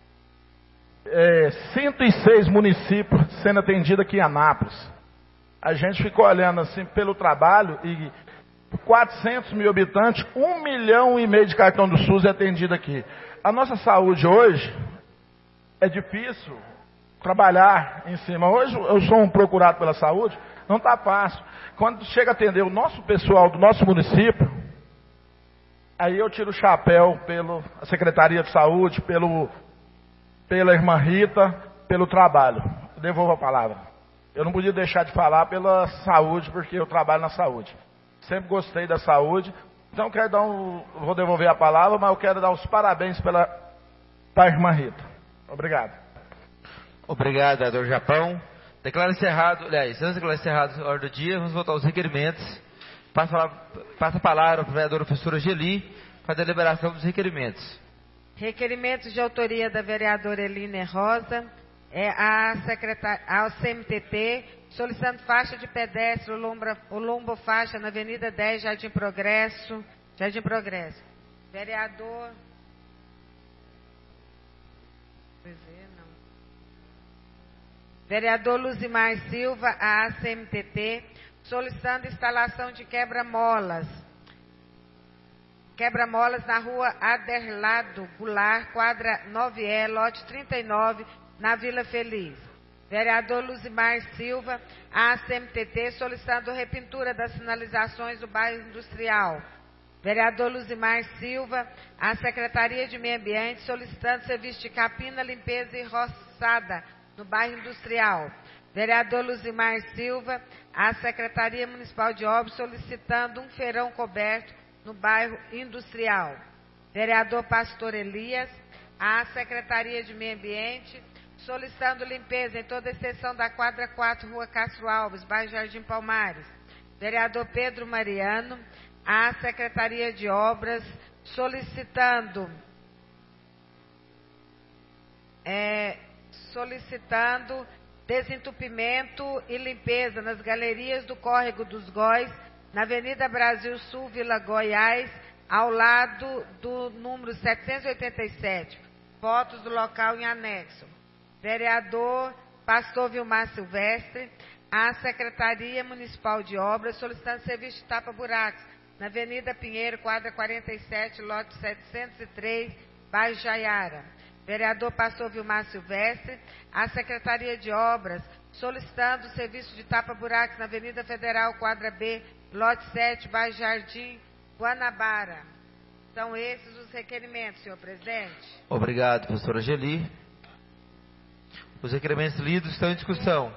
106 municípios sendo atendidos aqui em Anápolis. A gente ficou olhando assim pelo trabalho e 400 mil habitantes, 1,5 milhão de cartão do SUS é atendido aqui. A nossa saúde hoje é difícil trabalhar em cima. Hoje eu sou um procurado pela saúde, não está fácil. Quando chega a atender o nosso pessoal do nosso município, aí eu tiro o chapéu pela Secretaria de Saúde, pela irmã Rita, pelo trabalho. Eu devolvo a palavra. Eu não podia deixar de falar pela saúde, porque eu trabalho na saúde. Sempre gostei da saúde. Então, vou devolver a palavra, mas eu quero dar os parabéns para a irmã Rita. Obrigado. Obrigado, vereador Japão. Declaro encerrado, antes de declarar encerrado a ordem do dia, vamos voltar aos requerimentos. Passa a palavra para a vereadora professora Geli para a deliberação dos requerimentos. Requerimentos de autoria da vereadora Eline Rosa, ao CMTT, solicitando faixa de pedestre, o lombo faixa na Avenida 10, Jardim Progresso. Vereador... Vereador Luzimar Silva, a CMTT, solicitando instalação de quebra-molas na rua Aderlado Goulart, quadra 9E, lote 39, na Vila Feliz. Vereador Luzimar Silva, à CMTT, solicitando repintura das sinalizações do bairro Industrial. Vereador Luzimar Silva, à Secretaria de Meio Ambiente, solicitando serviço de capina, limpeza e roçada no bairro Industrial. Vereador Luzimar Silva, à Secretaria Municipal de Obras, solicitando um feirão coberto no bairro Industrial. Vereador Pastor Elias, à Secretaria de Meio Ambiente, solicitando limpeza em toda a extensão da quadra 4, Rua Castro Alves, bairro Jardim Palmares. Vereador Pedro Mariano, à Secretaria de Obras, solicitando desentupimento e limpeza nas galerias do Córrego dos Góis, na Avenida Brasil Sul, Vila Goiás, ao lado do número 787. Fotos do local em anexo. Vereador Pastor Vilmar Silvestre, à Secretaria Municipal de Obras, solicitando serviço de tapa-buracos na Avenida Pinheiro, quadra 47, lote 703, bairro Jaiara. Vereador Pastor Vilmar Silvestre, à Secretaria de Obras, solicitando serviço de tapa-buracos na Avenida Federal, quadra B, lote 7, bairro Jardim Guanabara. São esses os requerimentos, senhor presidente. Obrigado, professora Geli. Os requerimentos lidos estão em discussão.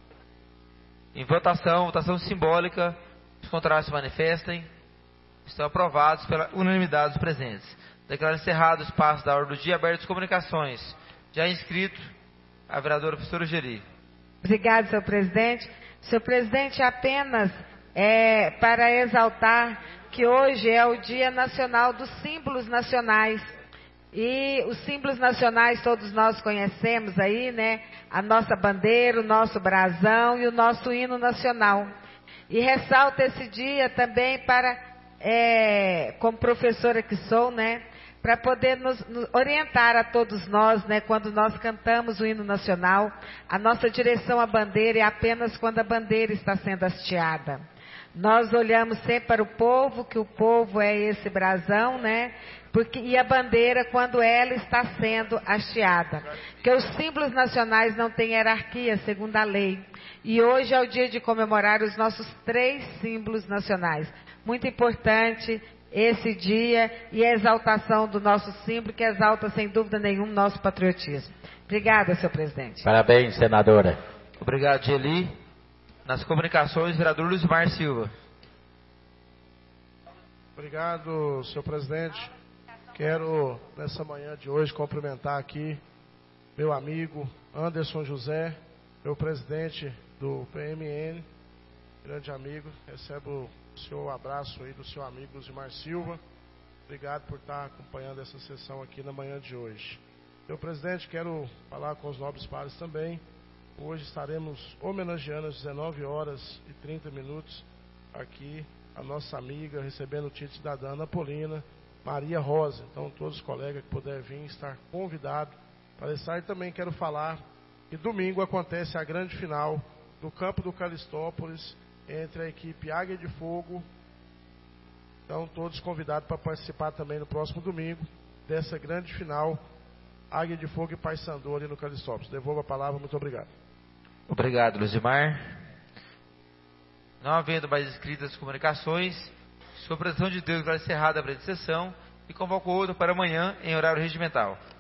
Em votação simbólica, os contrários se manifestem. Estão aprovados pela unanimidade dos presentes. Declaro encerrado o espaço da ordem do dia, aberto de comunicações. Já inscrito, a vereadora professora Geli. Obrigado, senhor presidente. Senhor presidente, apenas para exaltar que hoje é o Dia Nacional dos Símbolos Nacionais. E os símbolos nacionais todos nós conhecemos aí, né? A nossa bandeira, o nosso brasão e o nosso hino nacional. E ressalto esse dia também para, como professora que sou, né? Para poder nos orientar a todos nós, né? Quando nós cantamos o hino nacional, a nossa direção à bandeira é apenas quando a bandeira está sendo hasteada. Nós olhamos sempre para o povo, que o povo é esse brasão, né? E a bandeira quando ela está sendo hasteada. Porque os símbolos nacionais não têm hierarquia, segundo a lei. E hoje é o dia de comemorar os nossos 3 símbolos nacionais. Muito importante esse dia e a exaltação do nosso símbolo, que exalta sem dúvida nenhuma o nosso patriotismo. Obrigada, senhor presidente. Parabéns, senadora. Obrigado, Geli. Nas comunicações, vereador Luzimar Silva. Obrigado, senhor presidente. Quero, nessa manhã de hoje, cumprimentar aqui meu amigo Anderson José, meu presidente do PMN, grande amigo. Recebo o seu abraço aí do seu amigo Luzimar Silva. Obrigado por estar acompanhando essa sessão aqui na manhã de hoje. Senhor presidente, quero falar com os nobres pares também. Hoje estaremos homenageando às 19 horas e 30 minutos aqui a nossa amiga, recebendo o título de cidadã Ana Polina Maria Rosa. Então, todos os colegas que puderem vir, estar convidados para estar. E também quero falar que domingo acontece a grande final do campo do Calistópolis entre a equipe Águia de Fogo. Então, todos convidados para participar também no próximo domingo dessa grande final Águia de Fogo e Paysandu ali no Calistópolis. Devolvo a palavra, muito obrigado. Obrigado, Luzimar. Não havendo mais inscritas comunicações, sob a proteção de Deus, vai encerrada a presente sessão e convoco outro para amanhã em horário regimental.